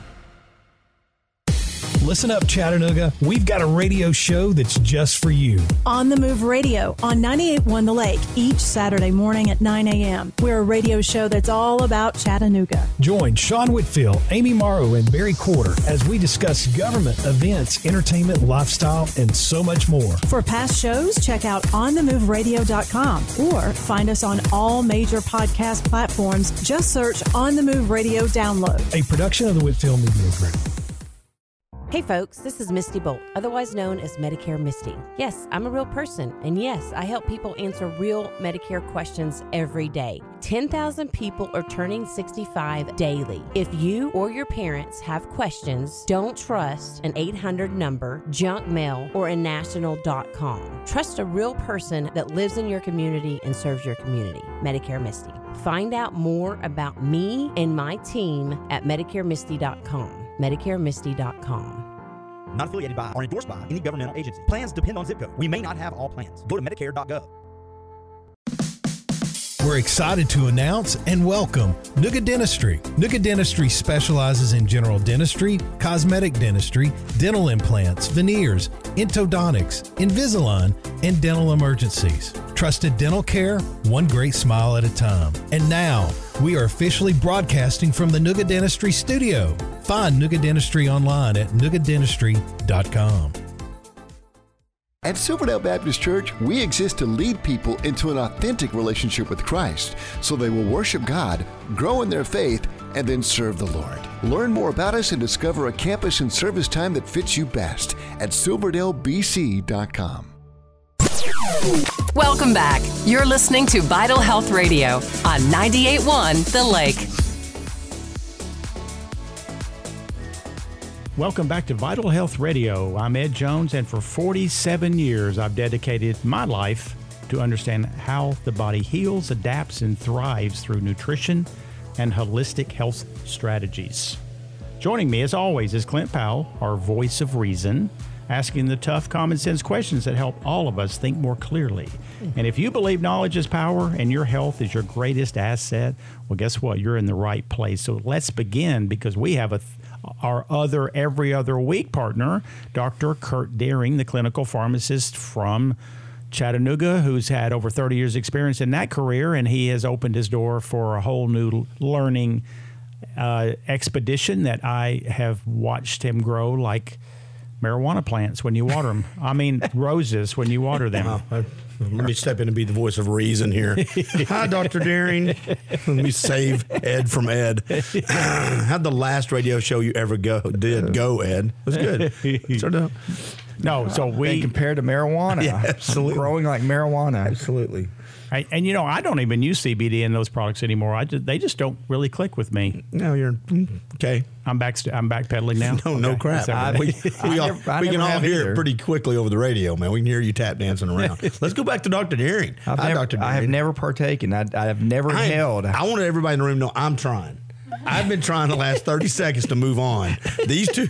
Speaker 5: Listen up, Chattanooga. We've got a radio show that's just for you.
Speaker 10: On the Move Radio on ninety-eight point one The Lake each Saturday morning at nine a.m. We're a radio show that's all about Chattanooga.
Speaker 2: Join Sean Whitfield, Amy Morrow, and Barry Quarter as we discuss government, events, entertainment, lifestyle, and so much more.
Speaker 10: For past shows, check out on the move radio dot com or find us on all major podcast platforms. Just search On the Move Radio Download.
Speaker 2: A production of the Whitfield Media Group.
Speaker 11: Hey folks, this is Misty Bolt, otherwise known as Medicare Misty. Yes, I'm a real person, and yes, I help people answer real Medicare questions every day. ten thousand people are turning sixty-five daily. If you or your parents have questions, don't trust an eight hundred number, junk mail, or a national dot com. Trust a real person that lives in your community and serves your community. Medicare Misty. Find out more about me and my team at medicare misty dot com. medicare misty dot com.
Speaker 12: Not affiliated by or endorsed by any governmental agency. Plans depend on zip code. We may not have all plans. Go to medicare dot gov.
Speaker 2: We're excited to announce and welcome Nuga Dentistry. Nuga Dentistry specializes in general dentistry, cosmetic dentistry, dental implants, veneers, endodontics, Invisalign, and dental emergencies. Trusted dental care, one great smile at a time. And now, We are officially broadcasting from the Nuga Dentistry studio. Find Nuga Dentistry online at nuga dentistry dot com.
Speaker 13: At Silverdale Baptist Church, we exist to lead people into an authentic relationship with Christ so they will worship God, grow in their faith, and then serve the Lord. Learn more about us and discover a campus and service time that fits you best at silverdale b c dot com.
Speaker 1: Welcome back. You're listening to Vital Health Radio on ninety-eight point one The Lake.
Speaker 3: Welcome back to Vital Health Radio. I'm Ed Jones, and for forty-seven years, I've dedicated my life to understand how the body heals, adapts, and thrives through nutrition and holistic health strategies. Joining me, as always, is Clint Powell, our voice of reason, asking the tough, common sense questions that help all of us think more clearly. And if you believe knowledge is power and your health is your greatest asset, well, guess what? You're in the right place. So let's begin, because we have a th- our other every other week partner, Doctor Kurt Deering, the clinical pharmacist from Chattanooga, who's had over thirty years experience in that career, and he has opened his door for a whole new learning uh, expedition that I have watched him grow like marijuana plants when you water them. I mean, roses when you water them.
Speaker 4: Wow. I, let me step in and be the voice of reason here. Hi, Doctor Deering. Let me save Ed from Ed. How'd the last radio show you ever go did go, Ed? It was good. Sort of.
Speaker 3: No, so we
Speaker 14: they compared to marijuana.
Speaker 4: Yeah, absolutely.
Speaker 14: I'm growing like marijuana.
Speaker 4: Absolutely.
Speaker 3: I, and, you know, I don't even use C B D in those products anymore. I just, they just don't really click with me.
Speaker 4: No, you're okay.
Speaker 3: I'm back. I'm backpedaling now.
Speaker 4: No, no
Speaker 3: Okay.
Speaker 4: crap.
Speaker 3: I,
Speaker 4: we we, all,
Speaker 14: never,
Speaker 4: we can all hear
Speaker 14: either.
Speaker 4: it pretty quickly over the radio, man. We can hear you tap dancing around. Let's go back to Doctor Deering.
Speaker 14: I've
Speaker 4: Hi,
Speaker 14: never,
Speaker 4: Doctor Deering.
Speaker 14: I have never partaken. I, I have never
Speaker 4: I,
Speaker 14: held.
Speaker 4: I want everybody in the room to know I'm trying. I've been trying the last thirty seconds to move on. These two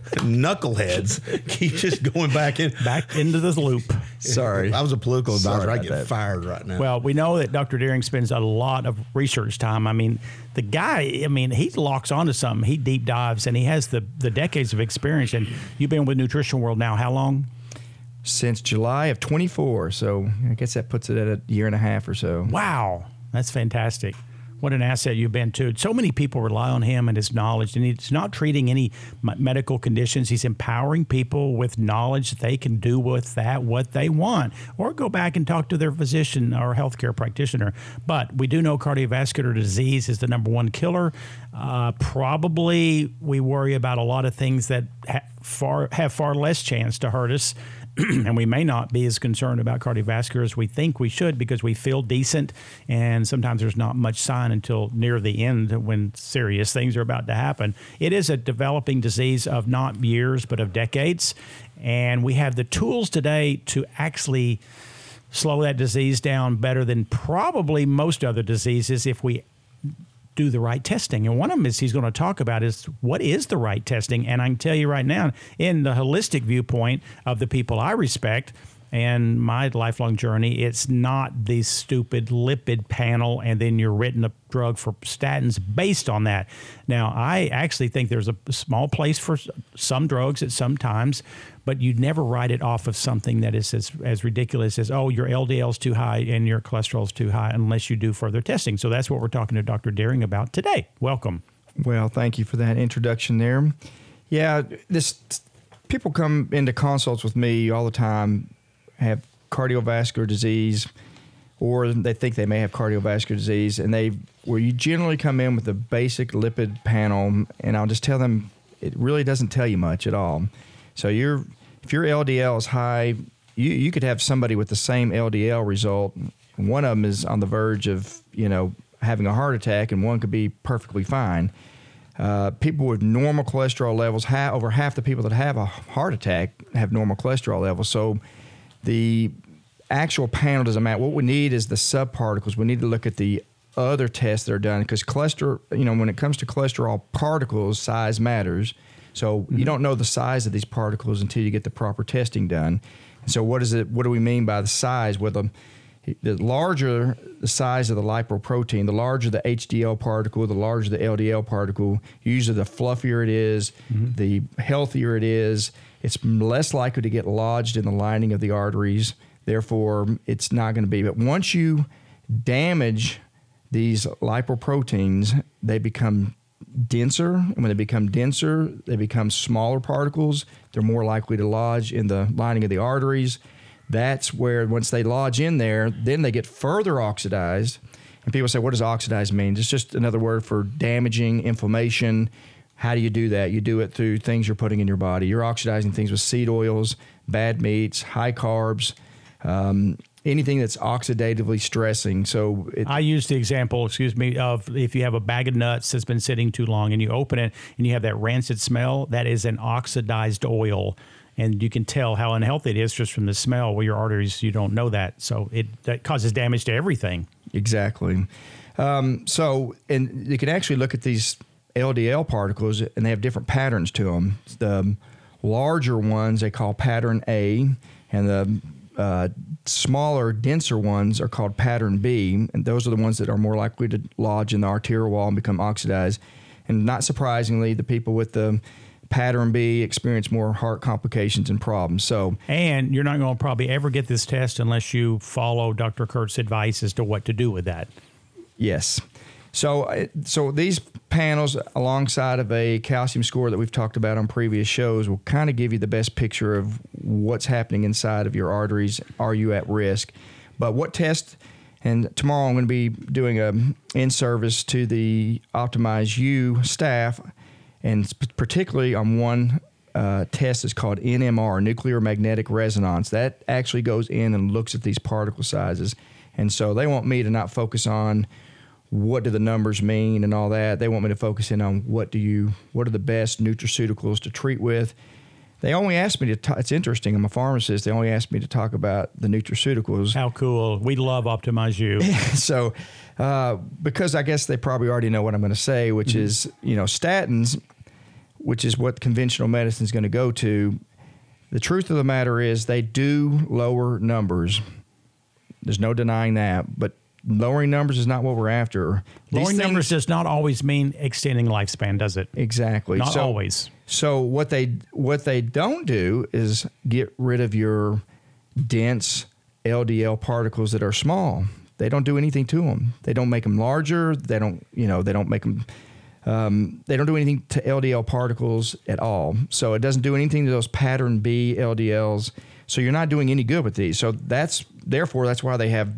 Speaker 4: knuckleheads keep just going back in.
Speaker 3: back into this loop.
Speaker 4: Sorry. I was a political advisor.
Speaker 14: Sorry
Speaker 4: I
Speaker 14: about
Speaker 4: get
Speaker 14: that.
Speaker 4: fired right now.
Speaker 3: Well, we know that Doctor Deering spends a lot of research time. I mean, the guy, I mean, he locks onto something. He deep dives, and he has the, the decades of experience. And you've been with Nutrition World now how long?
Speaker 14: Since July of twenty-four. So I guess that puts it at a year and a half or so.
Speaker 3: Wow. That's fantastic. What an asset you've been to. So many people rely on him and his knowledge, and he's not treating any m- medical conditions. He's empowering people with knowledge that they can do with that what they want, or go back and talk to their physician or healthcare practitioner. But we do know cardiovascular disease is the number one killer. Uh, probably we worry about a lot of things that ha- far have far less chance to hurt us. And we may not be as concerned about cardiovascular as we think we should, because we feel decent, and sometimes there's not much sign until near the end when serious things are about to happen. It is a developing disease of not years, but of decades, and we have the tools today to actually slow that disease down better than probably most other diseases if we do the right testing. And one of them is he's going to talk about is what is the right testing. And I can tell you right now, in the holistic viewpoint of the people I respect and my lifelong journey, it's not the stupid lipid panel and then you're written a drug for statins based on that. Now, I actually think there's a small place for some drugs at some times, but you'd never write it off of something that is as, as ridiculous as, oh, your L D L is too high and your cholesterol is too high, unless you do further testing. So that's what we're talking to Doctor Deering about today. Welcome.
Speaker 14: Well, thank you for that introduction there. Yeah, this people come into consults with me all the time, have cardiovascular disease, or they think they may have cardiovascular disease, and they where you generally come in with a basic lipid panel, and I'll just tell them it really doesn't tell you much at all. So you're if your L D L is high, you you could have somebody with the same L D L result. One of them is on the verge of you know having a heart attack, and one could be perfectly fine. Uh, people with normal cholesterol levels, ha- over half the people that have a heart attack have normal cholesterol levels. So the actual panel doesn't matter. What we need is the subparticles. We need to look at the other tests that are done, because cholesterol, you know, when it comes to cholesterol particles, size matters. So mm-hmm. you don't know the size of these particles until you get the proper testing done. And so what is it? What do we mean by the size? Well, the, the larger the size of the lipoprotein, the larger the H D L particle, the larger the L D L particle, usually the fluffier it is, mm-hmm. the healthier it is. It's less likely to get lodged in the lining of the arteries. Therefore, it's not going to be. But once you damage these lipoproteins, they become denser. And when they become denser, they become smaller particles. They're more likely to lodge in the lining of the arteries. That's where, once they lodge in there, then they get further oxidized. And people say, what does oxidize mean? It's just another word for damaging, inflammation. How do you do that? You do it through things you're putting in your body. You're oxidizing things with seed oils, bad meats, high carbs, um, anything that's oxidatively stressing. So it,
Speaker 3: I use the example, excuse me, of if you have a bag of nuts that's been sitting too long and you open it and you have that rancid smell, that is an oxidized oil. And you can tell how unhealthy it is just from the smell. Well, your arteries, you don't know that. So it that causes damage to everything.
Speaker 14: Exactly. Um, so, and you can actually look at these L D L particles, and they have different patterns to them. The larger ones they call pattern A, and the uh, smaller, denser ones are called pattern B, and those are the ones that are more likely to lodge in the arterial wall and become oxidized. And not surprisingly, the people with the pattern B experience more heart complications and problems. So,
Speaker 3: and you're not going to probably ever get this test unless you follow Doctor Kurt's advice as to what to do with that.
Speaker 14: Yes. So, so these panels, alongside of a calcium score that we've talked about on previous shows, will kind of give you the best picture of what's happening inside of your arteries. Are you at risk? But what test? And tomorrow I'm going to be doing a in-service to the Optimize You staff, and particularly on one uh, test that's called N M R, nuclear magnetic resonance. That actually goes in and looks at these particle sizes. And so they want me to not focus on what do the numbers mean and all that. They want me to focus in on what do you, what are the best nutraceuticals to treat with. They only asked me to talk, it's interesting, I'm a pharmacist, they only asked me to talk about the nutraceuticals.
Speaker 3: How cool. We love Optimize You.
Speaker 14: So, uh, because I guess they probably already know what I'm going to say, which mm-hmm. is, you know, statins, which is what conventional medicine is going to go to. The truth of the matter is they do lower numbers. There's no denying that, but lowering numbers is not what we're after.
Speaker 3: Lowering
Speaker 14: These
Speaker 3: numbers
Speaker 14: things,
Speaker 3: does not always mean extending lifespan, does it?
Speaker 14: Exactly.
Speaker 3: Not
Speaker 14: so,
Speaker 3: always.
Speaker 14: So what they what they don't do is get rid of your dense L D L particles that are small. They don't do anything to them. They don't make them larger. They don't, you know, they don't make them. Um, they don't do anything to L D L particles at all. So it doesn't do anything to those pattern B L D Ls. So you're not doing any good with these. So that's therefore that's why they have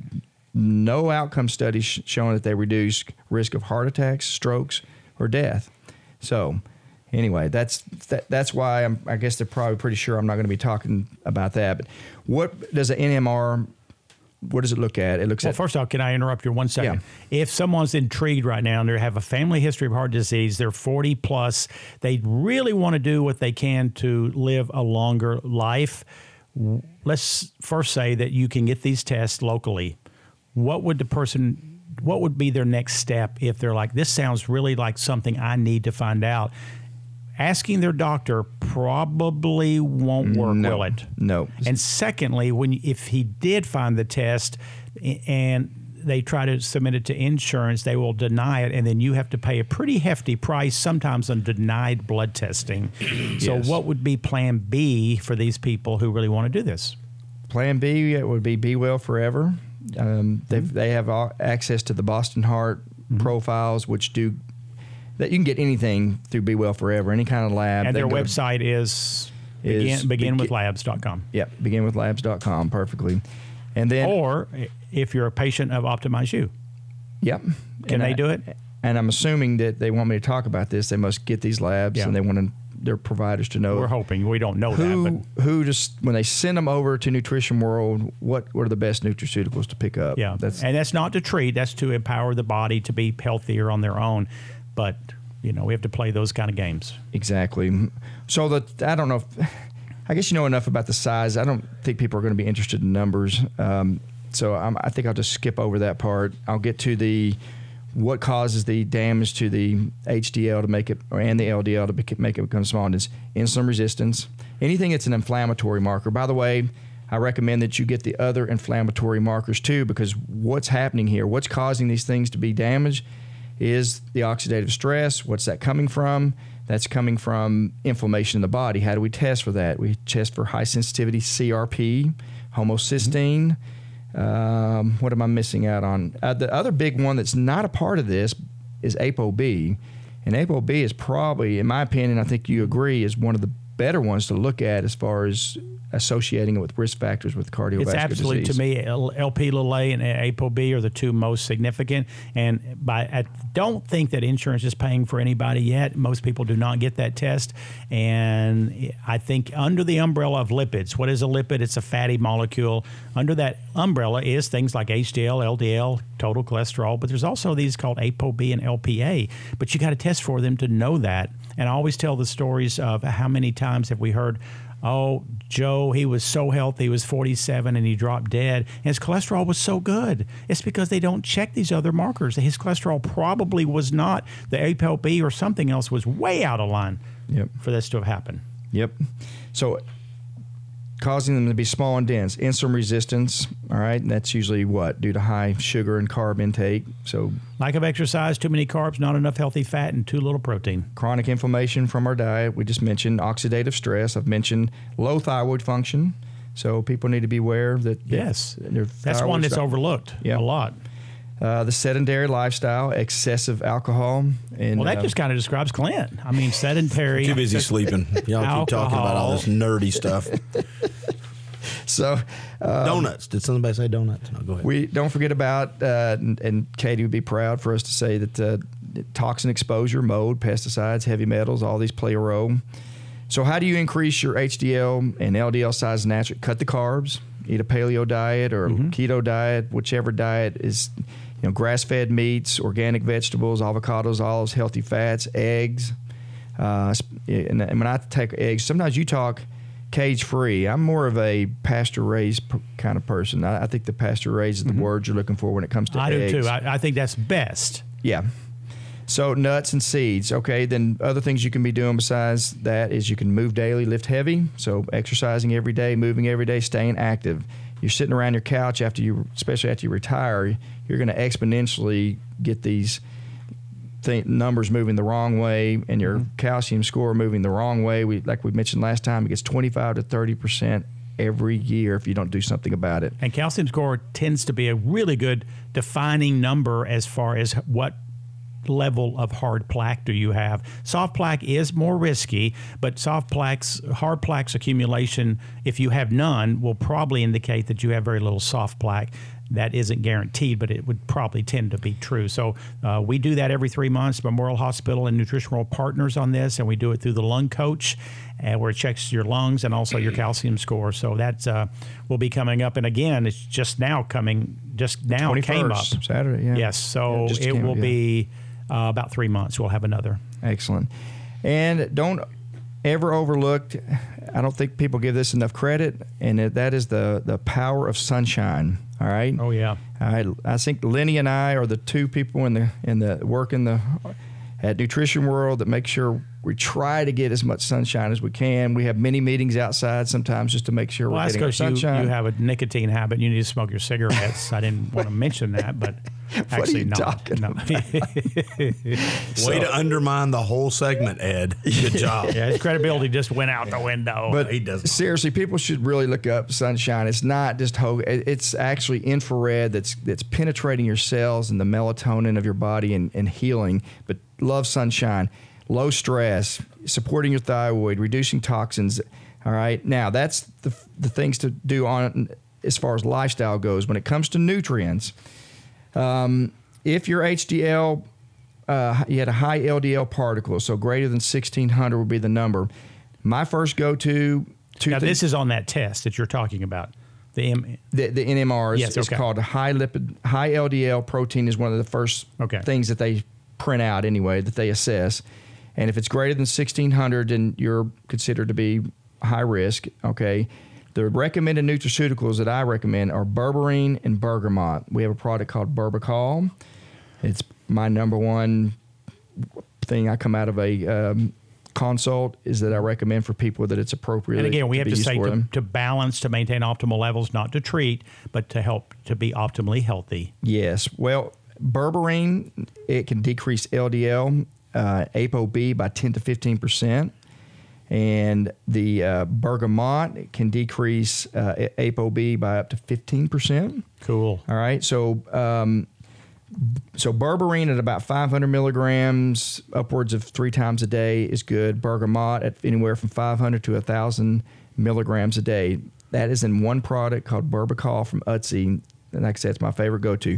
Speaker 14: no outcome studies sh- showing that they reduce risk of heart attacks, strokes, or death. So anyway, that's that, that's why I'm, I guess they're probably pretty sure I'm not going to be talking about that. But what does an N M R, what does it look at? It looks
Speaker 3: well,
Speaker 14: at...
Speaker 3: Well, first off, can I interrupt you one second?
Speaker 14: Yeah.
Speaker 3: If someone's intrigued right now and they have a family history of heart disease, they're forty plus, they really want to do what they can to live a longer life, let's first say that you can get these tests locally. What would the person, what would be their next step if they're like, this sounds really like something I need to find out? Asking their doctor probably won't work,
Speaker 14: no,
Speaker 3: will it?
Speaker 14: No.
Speaker 3: And secondly, when if he did find the test and they try to submit it to insurance, they will deny it, and then you have to pay a pretty hefty price sometimes on denied blood testing. So
Speaker 14: Yes.
Speaker 3: what would be plan B for these people who really want to do this?
Speaker 14: Plan B it would be Be Well Forever. Um, they
Speaker 3: Mm-hmm.
Speaker 14: they have all access to the Boston Heart
Speaker 3: Mm-hmm.
Speaker 14: profiles, which do that you can get anything through Be Well Forever, any kind of lab.
Speaker 3: And
Speaker 14: They
Speaker 3: their
Speaker 14: go to-
Speaker 3: website is,
Speaker 14: is
Speaker 3: begin, begin with labs dot com.
Speaker 14: Yep, begin with labs dot com, perfectly. And then,
Speaker 3: Or if you're a patient of Optimize You.
Speaker 14: Yep.
Speaker 3: Can
Speaker 14: And
Speaker 3: they
Speaker 14: I-
Speaker 3: do it?
Speaker 14: And I'm assuming that they want me to talk about this. They must get these labs,
Speaker 3: Yeah.
Speaker 14: and they want to, their providers to know.
Speaker 3: We're hoping. We don't know
Speaker 14: who,
Speaker 3: that. But
Speaker 14: who just, when they send them over to Nutrition World, what, what are the best nutraceuticals to pick up?
Speaker 3: yeah,
Speaker 14: That's,
Speaker 3: and that's not to treat. That's to empower the body to be healthier on their own. But, you know, we have to play those kind of games.
Speaker 14: Exactly. So that I don't know if, I guess you know enough about the size. I don't think people are going to be interested in numbers. Um, so I'm, I think I'll just skip over that part. I'll get to the what causes the damage to the H D L to make it, or and the L D L to bec- make it become small. And it's insulin resistance. Anything that's an inflammatory marker. By the way, I recommend that you get the other inflammatory markers too, because what's happening here, what's causing these things to be damaged, is the oxidative stress. What's that coming from? That's coming from inflammation in the body. How do we test for that? We test for high sensitivity C R P, homocysteine, Um, what am I missing out on? Uh, the other big one that's not a part of this is ApoB. And ApoB is probably, in my opinion, I think you agree, is one of the better ones to look at as far as associating it with risk factors with cardiovascular
Speaker 3: It's absolutely,
Speaker 14: disease.
Speaker 3: to me, L P L A and ApoB are the two most significant. And by, I don't think that insurance is paying for anybody yet. Most people do not get that test. And I think under the umbrella of lipids, what is a lipid? It's a fatty molecule. Under that umbrella is things like H D L, L D L, total cholesterol. But there's also these called ApoB and L P A. But you got to test for them to know that. And I always tell the stories of how many times have we heard, oh, Joe, he was so healthy, he was forty-seven and he dropped dead, and his cholesterol was so good. It's because they don't check these other markers. His cholesterol probably was not. The ApoB or something else was way out of line
Speaker 14: yep.
Speaker 3: for this to have happened.
Speaker 14: Yep. So causing them to be small and dense. Insulin resistance, all right, and that's usually what? Due to high sugar and carb intake. So
Speaker 3: lack of exercise, too many carbs, not enough healthy fat, and too little protein.
Speaker 14: Chronic inflammation from our diet. We just mentioned oxidative stress. I've mentioned low thyroid function. So people need to be aware that
Speaker 3: yes,
Speaker 14: their
Speaker 3: that's one that's
Speaker 14: stuff.
Speaker 3: overlooked
Speaker 14: yep.
Speaker 3: a lot.
Speaker 14: Uh, the sedentary lifestyle, excessive alcohol, and
Speaker 3: well, that
Speaker 14: uh,
Speaker 3: just kind of describes Clint. I mean, sedentary.
Speaker 4: Too busy sleeping. Y'all keep talking about all this nerdy stuff.
Speaker 14: So, um,
Speaker 4: donuts. Did somebody say donuts? No, go ahead.
Speaker 14: We don't forget about, uh, and, and Katie would be proud for us to say that uh, toxin exposure, mold, pesticides, heavy metals, all these play a role. So, how do you increase your H D L and L D L size naturally? Cut the carbs. Eat a paleo diet or mm-hmm. keto diet, whichever diet is, you know, grass-fed meats, organic vegetables, avocados, olives, healthy fats, eggs. Uh, and, and when I take eggs, sometimes you talk cage-free. I'm more of a pasture-raised p- kind of person. I, I think the pasture-raised is the mm-hmm. word you're looking for when it comes to
Speaker 3: I
Speaker 14: eggs.
Speaker 3: I do too. I, I think that's best.
Speaker 14: Yeah. So nuts and seeds. Okay, then other things you can be doing besides that is you can move daily, lift heavy. So exercising every day, moving every day, staying active. You're sitting around your couch after you, especially after you retire, you're going to exponentially get these th- numbers moving the wrong way, and your mm-hmm. calcium score moving the wrong way. We, like we mentioned last time, it gets twenty-five to thirty percent every year if you don't do something about it.
Speaker 3: And calcium score tends to be a really good defining number as far as what level of hard plaque do you have. Soft plaque is more risky, but soft plaques, hard plaques accumulation, if you have none, will probably indicate that you have very little soft plaque. That isn't guaranteed, but it would probably tend to be true. So uh, we do that every three months. Memorial Hospital and Nutrition World partners on this, and we do it through the Lung Coach, uh, where it checks your lungs and also your calcium score. So that uh, will be coming up. And again, it's just now coming, just now came up.
Speaker 14: Saturday, yeah.
Speaker 3: Yes, so
Speaker 14: yeah,
Speaker 3: it
Speaker 14: came,
Speaker 3: will
Speaker 14: yeah.
Speaker 3: be uh, about three months. We'll have another.
Speaker 14: Excellent. And don't ever overlook, I don't think people give this enough credit, and that is the, the power of sunshine. All right.
Speaker 3: Oh yeah.
Speaker 14: All right. I think Lenny and I are the two people in the in the work in the at Nutrition World that make sure we try to get as much sunshine as we can. We have many meetings outside sometimes just to make sure
Speaker 3: well,
Speaker 14: we're
Speaker 3: that's
Speaker 14: getting our sunshine.
Speaker 3: You, you have a nicotine habit. You need to smoke your cigarettes. I didn't want to mention that, but actually
Speaker 14: what are you
Speaker 3: not.
Speaker 14: Talking
Speaker 3: no.
Speaker 14: about?
Speaker 4: so, Way to undermine the whole segment, Ed. Good job.
Speaker 3: Yeah, his credibility just went out the window.
Speaker 14: But
Speaker 4: he doesn't.
Speaker 14: Seriously, people should really look up sunshine. It's not just ho- it's actually infrared that's that's penetrating your cells and the melatonin of your body and, and healing. But love sunshine. Low stress, supporting your thyroid, reducing toxins. All right. Now, that's the the things to do on as far as lifestyle goes. When it comes to nutrients, um, if your H D L, uh, you had a high L D L particle, so greater than sixteen hundred would be the number. My first go-to. Two
Speaker 3: now,
Speaker 14: things,
Speaker 3: this is on that test that you're talking about. The M-
Speaker 14: the, the N M Rs.
Speaker 3: Yes,
Speaker 14: It's
Speaker 3: okay.
Speaker 14: called high lipid, high L D L protein is one of the first
Speaker 3: okay.
Speaker 14: things that they print out anyway, that they assess. And if it's greater than sixteen hundred, then you're considered to be high risk, okay? The recommended nutraceuticals that I recommend are berberine and bergamot. We have a product called Berbicol. It's my number one thing I come out of a um, consult is that I recommend for people that it's appropriate.
Speaker 3: And again, we have
Speaker 14: be
Speaker 3: to
Speaker 14: used
Speaker 3: say
Speaker 14: for
Speaker 3: to,
Speaker 14: them.
Speaker 3: to balance, to maintain optimal levels, not to treat, but to help to be optimally healthy.
Speaker 14: Yes. Well, berberine, it can decrease L D L, uh, ApoB by ten to fifteen percent. And the uh, bergamot can decrease uh, ApoB by up to fifteen percent.
Speaker 3: Cool.
Speaker 14: All right. So, um, so berberine at about five hundred milligrams, upwards of three times a day is good. Bergamot at anywhere from five hundred to one thousand milligrams a day. That is in one product called Burbicol from Utzi. And like I said, it's my favorite go-to.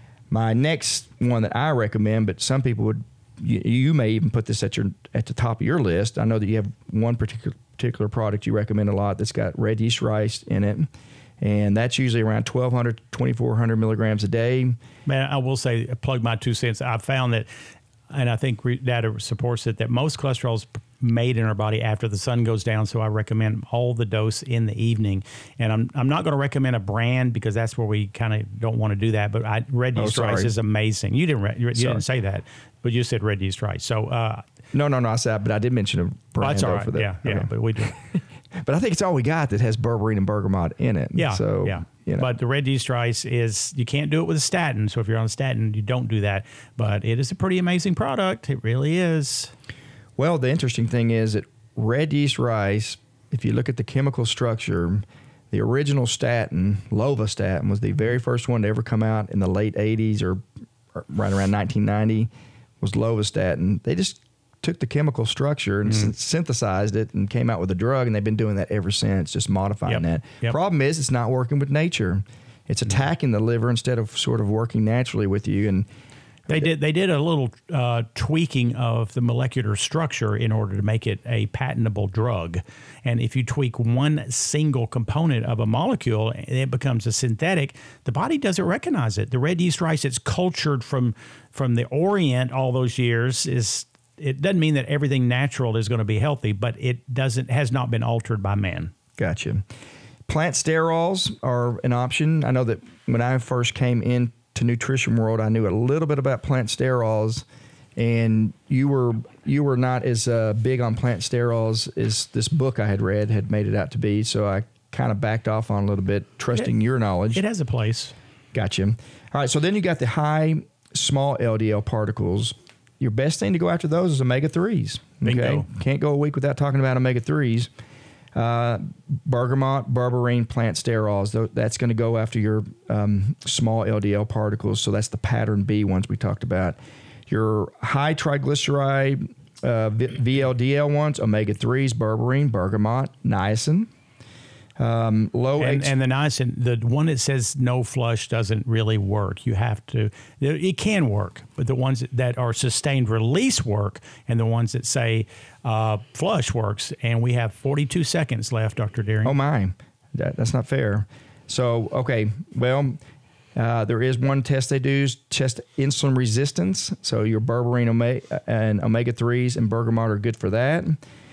Speaker 14: My next one that I recommend, but some people would, you, you may even put this at your at the top of your list. I know that you have one particular particular product you recommend a lot that's got red yeast rice in it, and that's usually around twelve hundred to twenty-four hundred milligrams a day.
Speaker 3: Man, I will say, plug my two cents. I've found that, and I think re- data supports it, that most cholesterol is made in our body after the sun goes down. So I recommend all the dose in the evening. And I'm I'm not going to recommend a brand because that's where we kind of don't want to do that. But I, red yeast
Speaker 14: oh,
Speaker 3: rice is amazing. You didn't re- you
Speaker 14: Sorry.
Speaker 3: didn't say that, but you said red yeast rice. So uh,
Speaker 14: no, no, no. I said, but I did mention a brand.
Speaker 3: Well, that's all right.
Speaker 14: For that.
Speaker 3: Yeah, yeah,
Speaker 14: okay.
Speaker 3: but we do.
Speaker 14: But I think it's all we got that has berberine and bergamot in it.
Speaker 3: Yeah,
Speaker 14: so,
Speaker 3: yeah.
Speaker 14: You know.
Speaker 3: But the red yeast rice is, you can't do it with a statin. So if you're on a statin, you don't do that. But it is a pretty amazing product. It really is.
Speaker 14: Well, the interesting thing is that red yeast rice, if you look at the chemical structure, the original statin, lovastatin, was the very first one to ever come out in the late eighties or, or right around nineteen ninety, was lovastatin. They just took the chemical structure and mm. s- synthesized it and came out with a drug, and they've been doing that ever since, just modifying
Speaker 3: Yep.
Speaker 14: that.
Speaker 3: Yep.
Speaker 14: Problem is, it's not working with nature. It's attacking the liver instead of sort of working naturally with you. And
Speaker 3: They did they did a little uh, tweaking of the molecular structure in order to make it a patentable drug. And if you tweak one single component of a molecule and it becomes a synthetic, the body doesn't recognize it. The red yeast rice, it's cultured from from the Orient all those years, is it doesn't mean that everything natural is going to be healthy, but it doesn't has not been altered by man.
Speaker 14: Gotcha. Plant sterols are an option. I know that when I first came in to Nutrition World, I knew a little bit about plant sterols, and you were you were not as uh, big on plant sterols as this book I had read had made it out to be. So I kind of backed off on a little bit, trusting
Speaker 3: it,
Speaker 14: your knowledge.
Speaker 3: It has a place.
Speaker 14: Gotcha. All right. So then you got the high, small L D L particles. Your best thing to go after those is omega threes. Okay.
Speaker 3: Bingo.
Speaker 14: Can't go a week without talking about omega threes. Uh, bergamot, berberine, plant sterols. That's going to go after your um, small L D L particles. So that's the pattern B ones we talked about. Your high triglyceride uh, V L D L ones, omega threes, berberine, bergamot, niacin. Um, low
Speaker 3: and,
Speaker 14: H-
Speaker 3: and the niacin, the one that says no flush doesn't really work. You have to, it can work, but the ones that are sustained release work, and the ones that say uh, flush works. And we have forty-two seconds left, Doctor Deering.
Speaker 14: Oh my, that, that's not fair. So, okay, well, uh, there is one test they do, is test insulin resistance. So your berberine omega, and omega threes and bergamot are good for that.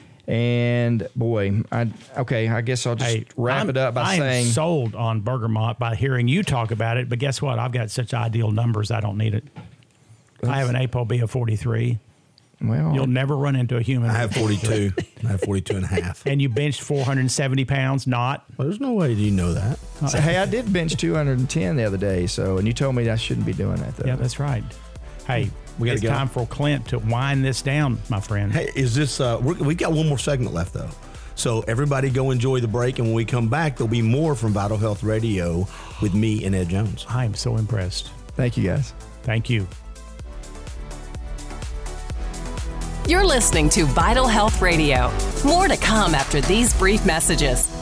Speaker 14: And boy, I okay, I guess I'll just
Speaker 3: Hey,
Speaker 14: wrap
Speaker 3: I'm,
Speaker 14: it up by
Speaker 3: I
Speaker 14: saying
Speaker 3: am sold on bergamot by hearing you talk about it. But guess what? I've got such ideal numbers, I don't need it. I have an ApoB of forty-three.
Speaker 14: Well,
Speaker 3: You'll never run into a human.
Speaker 4: I have forty-two. I have forty-two and a half.
Speaker 3: And you benched four hundred seventy pounds, not?
Speaker 4: Well, there's no way you know that.
Speaker 14: So, hey, I did bench two hundred ten the other day, so and you told me I shouldn't be doing that though.
Speaker 3: Yeah, that's right. Hey,
Speaker 4: We gotta
Speaker 3: it's
Speaker 4: go.
Speaker 3: time for Clint to wind this down, my friend.
Speaker 4: Hey, is this, uh, we're, we got one more segment left though. So everybody go enjoy the break. And when we come back, there'll be more from Vital Health Radio with me and Ed Jones.
Speaker 3: I am so impressed.
Speaker 14: Thank you guys.
Speaker 3: Thank you.
Speaker 1: You're listening to Vital Health Radio. More to come after these brief messages.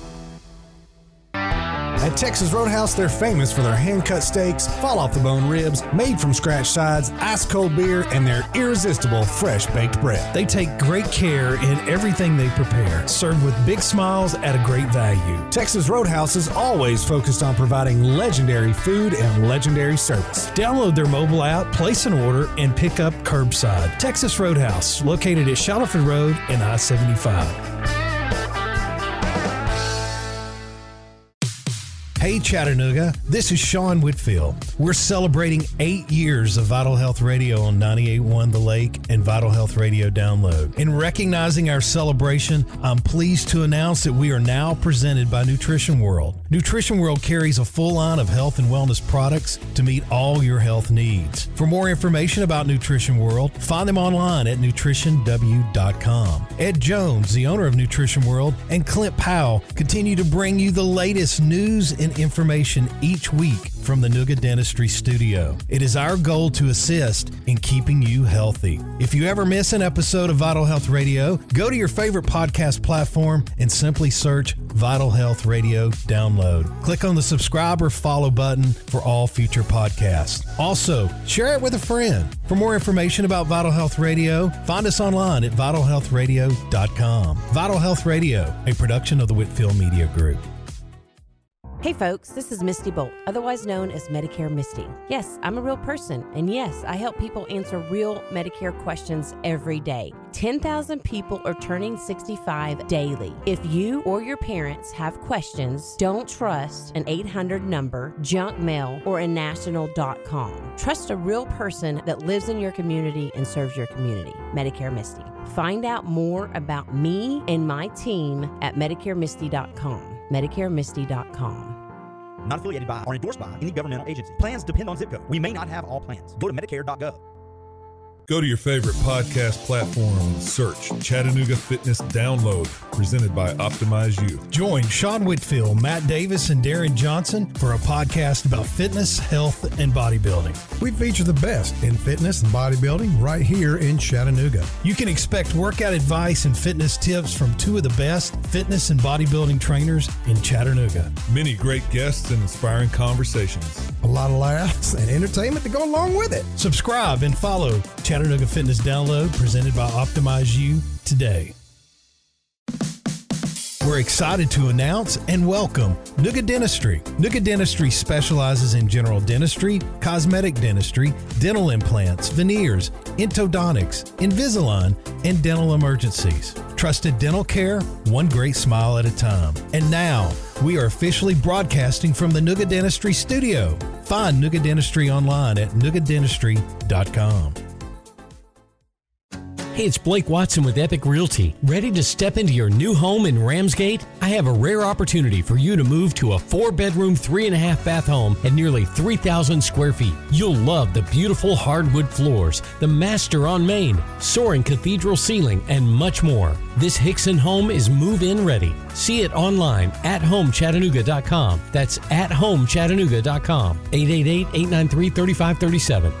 Speaker 5: At Texas Roadhouse, they're famous for their hand-cut steaks, fall-off-the-bone ribs, made-from-scratch sides, ice-cold beer, and their irresistible fresh-baked bread.
Speaker 2: They take great care in everything they prepare, served with big smiles at a great value.
Speaker 5: Texas Roadhouse is always focused on providing legendary food and legendary service.
Speaker 2: Download their mobile app, place an order, and pick up curbside. Texas Roadhouse, located at Shuttleford Road and I seventy-five. Hey Chattanooga, this is Sean Whitfield. We're celebrating eight years of Vital Health Radio on ninety-eight point one The Lake and Vital Health Radio Download. In recognizing our celebration, I'm pleased to announce that we are now presented by Nutrition World. Nutrition World carries a full line of health and wellness products to meet all your health needs. For more information about Nutrition World, find them online at nutrition w dot com. Ed Jones, the owner of Nutrition World, and Clint Powell continue to bring you the latest news and information each week from the Nuga Dentistry Studio. It is our goal to assist in keeping you healthy. If you ever miss an episode of Vital Health Radio, go to your favorite podcast platform and simply search Vital Health Radio Download. Click on the subscribe or follow button for all future podcasts. Also, share it with a friend. For more information about Vital Health Radio, find us online at vital health radio dot com. Vital Health Radio, a production of the Whitfield Media Group.
Speaker 11: Hey folks, this is Misty Bolt, otherwise known as Medicare Misty. Yes, I'm a real person, and yes, I help people answer real Medicare questions every day. ten thousand people are turning sixty-five daily. If you or your parents have questions, don't trust an eight hundred number, junk mail, or a national dot com. Trust a real person that lives in your community and serves your community. Medicare Misty. Find out more about me and my team at medicare misty dot com. medicare misty dot com.
Speaker 12: Not affiliated by or endorsed by any governmental agency. Plans depend on zip code. We may not have all plans. Go to medicare dot gov.
Speaker 7: Go to your favorite podcast platform and search Chattanooga Fitness Download, presented by Optimize You.
Speaker 2: Join Sean Whitfield, Matt Davis, and Darren Johnson for a podcast about fitness, health, and bodybuilding.
Speaker 5: We feature the best in fitness and bodybuilding right here in Chattanooga.
Speaker 2: You can expect workout advice and fitness tips from two of the best fitness and bodybuilding trainers in Chattanooga.
Speaker 7: Many great guests and inspiring conversations.
Speaker 5: A lot of laughs and entertainment to go along with it.
Speaker 2: Subscribe and follow Chattanooga Fitness Download, presented by Optimize You, today. We're excited to announce and welcome Nuga Dentistry. Nuga Dentistry specializes in general dentistry, cosmetic dentistry, dental implants, veneers, endodontics, Invisalign, and dental emergencies. Trusted dental care, one great smile at a time. And now, we are officially broadcasting from the Nuga Dentistry Studio. Find Nuga Dentistry online at nuga dentistry dot com.
Speaker 6: Hey, it's Blake Watson with Epic Realty. Ready to step into your new home in Ramsgate? I have a rare opportunity for you to move to a four-bedroom, three and a half bath home at nearly three thousand square feet. You'll love the beautiful hardwood floors, the master on main, soaring cathedral ceiling, and much more. This Hickson home is move-in ready. See it online at home chattanooga dot com. That's at home chattanooga dot com. eight eight eight, eight nine three, three five three seven.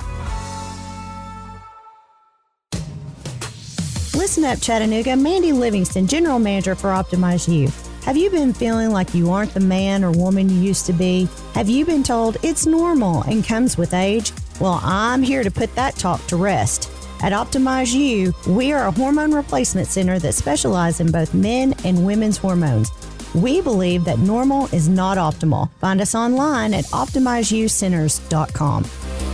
Speaker 15: Listen up, Chattanooga. Mandy Livingston, General Manager for Optimize You. Have you been feeling like you aren't the man or woman you used to be? Have you been told it's normal and comes with age? Well, I'm here to put that talk to rest. At Optimize You, we are a hormone replacement center that specializes in both men and women's hormones. We believe that normal is not optimal. Find us online at optimize you centers dot com.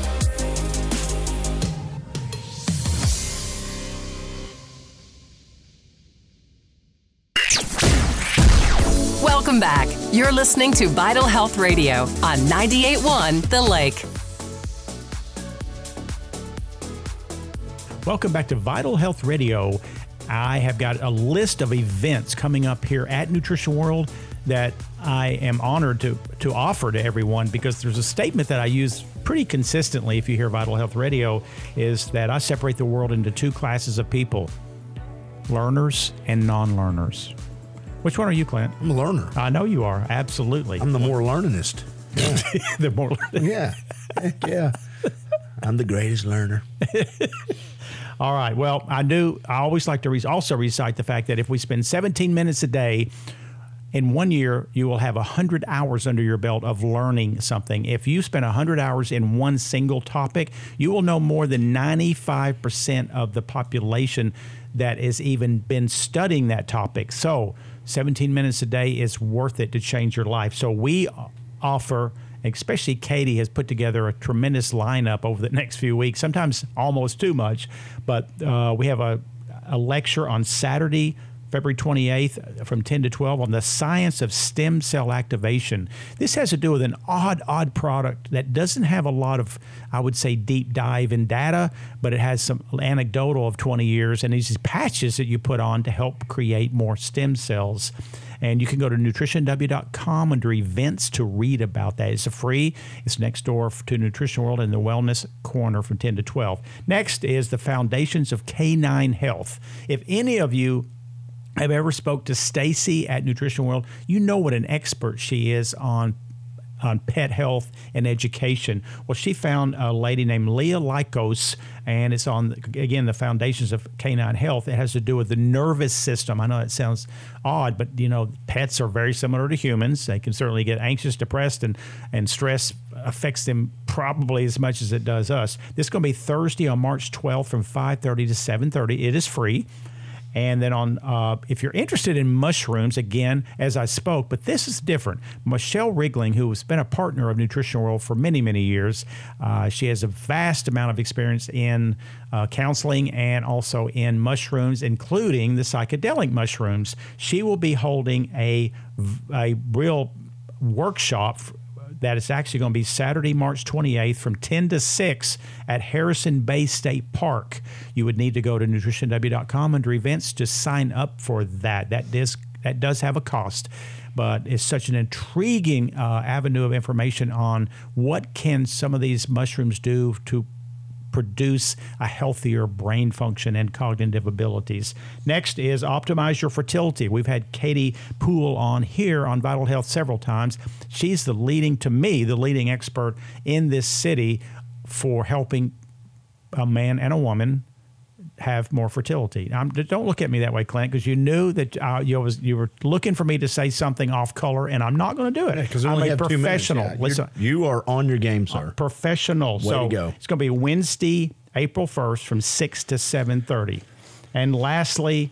Speaker 1: Welcome back. You're listening to Vital Health Radio on ninety-eight point one The Lake.
Speaker 3: Welcome back to Vital Health Radio. I have got a list of events coming up here at Nutrition World that I am honored to, to offer to everyone, because there's a statement that I use pretty consistently if you hear Vital Health Radio, is that I separate the world into two classes of people, learners and non-learners. Which one are you, Clint?
Speaker 4: I'm a learner.
Speaker 3: I know you are. Absolutely.
Speaker 4: I'm the more learningest.
Speaker 3: Yeah. the more learning.
Speaker 4: Yeah. Heck yeah. I'm the greatest learner.
Speaker 3: All right. Well, I do. I always like to re- also recite the fact that if we spend seventeen minutes a day, in one year, you will have one hundred hours under your belt of learning something. If you spend one hundred hours in one single topic, you will know more than ninety-five percent of the population that has even been studying that topic. So seventeen minutes a day is worth it to change your life. So we offer, especially Katie has put together a tremendous lineup over the next few weeks, sometimes almost too much, but uh, we have a, a lecture on Saturday, February twenty-eighth from ten to twelve on the science of stem cell activation. This has to do with an odd, odd product that doesn't have a lot of, I would say, deep dive in data, but it has some anecdotal of twenty years, and these patches that you put on to help create more stem cells. And you can go to nutrition w dot com under events to read about that. It's a free. It's next door to Nutrition World in the Wellness Corner from ten to twelve. Next is the Foundations of Canine Health. If any of you have ever spoke to Stacy at Nutrition World, you know what an expert she is on on pet health and education. Well, she found a lady named Leah Lykos, and it's on, again, the Foundations of Canine Health. It has to do with the nervous system. I know it sounds odd, but, you know, pets are very similar to humans. They can certainly get anxious, depressed, and, and stress affects them probably as much as it does us. This is going to be Thursday on March twelfth from five thirty to seven thirty. It is free. And then on, uh, if you're interested in mushrooms, again, as I spoke, but this is different. Michelle Rigling, who has been a partner of Nutrition World for many, many years, uh, she has a vast amount of experience in uh, counseling and also in mushrooms, including the psychedelic mushrooms. She will be holding a, a real workshop that is actually going to be Saturday, March twenty-eighth from ten to six at Harrison Bay State Park. You would need to go to nutrition w dot com under events to sign up for that. That does, that does have a cost, but it's such an intriguing uh, avenue of information on what can some of these mushrooms do to produce a healthier brain function and cognitive abilities. Next is Optimize Your Fertility. We've had Katie Poole on here on Vital Health several times. She's the leading, to me, the leading expert in this city for helping a man and a woman have more fertility. Um, don't look at me that way, Clint, because you knew that uh, you was you were looking for me to say something off color, and I'm not going to do it.
Speaker 4: Because
Speaker 3: I'm
Speaker 4: only
Speaker 3: a
Speaker 4: have two minutes.
Speaker 3: professional.
Speaker 4: Yeah,
Speaker 3: Listen,
Speaker 4: you are on your game, sir.
Speaker 3: Professional.
Speaker 4: Way
Speaker 3: so
Speaker 4: to go.
Speaker 3: It's going to be Wednesday, April first, from six to seven thirty. And lastly,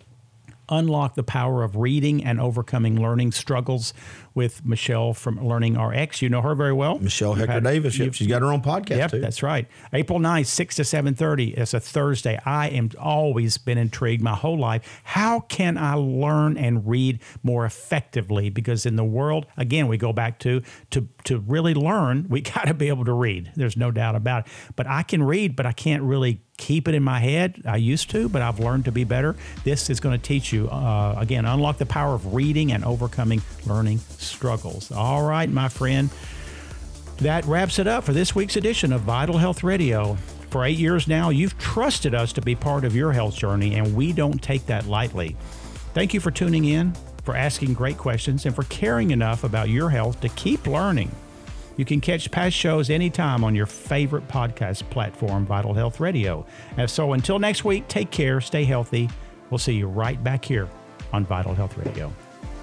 Speaker 3: Unlock the Power of Reading and Overcoming Learning Struggles with Michelle from Learning R X. You know her very well.
Speaker 4: Michelle Hecker Davis. Yep, she's got her own podcast,
Speaker 3: yep,
Speaker 4: too.
Speaker 3: That's right. April ninth, six to seven thirty. It's a Thursday. I am always been intrigued my whole life. How can I learn and read more effectively? Because in the world, again, we go back to, to, to really learn, we got to be able to read. There's no doubt about it. But I can read, but I can't really keep it in my head. I used to, but I've learned to be better. This is going to teach you, uh, again, unlock the power of reading and overcoming learning struggles. All right, my friend, that wraps it up for this week's edition of Vital Health Radio. For eight years now, you've trusted us to be part of your health journey, and we don't take that lightly. Thank you for tuning in, for asking great questions, and for caring enough about your health to keep learning. You can catch past shows anytime on your favorite podcast platform, Vital Health Radio. And so until next week, take care, stay healthy. We'll see you right back here on Vital Health Radio.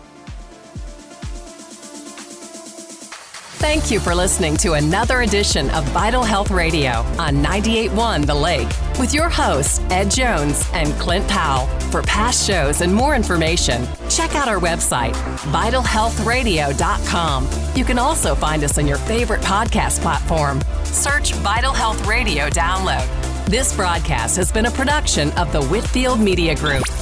Speaker 1: Thank you for listening to another edition of Vital Health Radio on ninety-eight point one The Lake with your hosts, Ed Jones and Clint Powell. For past shows and more information, check out our website, vital health radio dot com. You can also find us on your favorite podcast platform. Search Vital Health Radio Download. This broadcast has been a production of the Whitfield Media Group.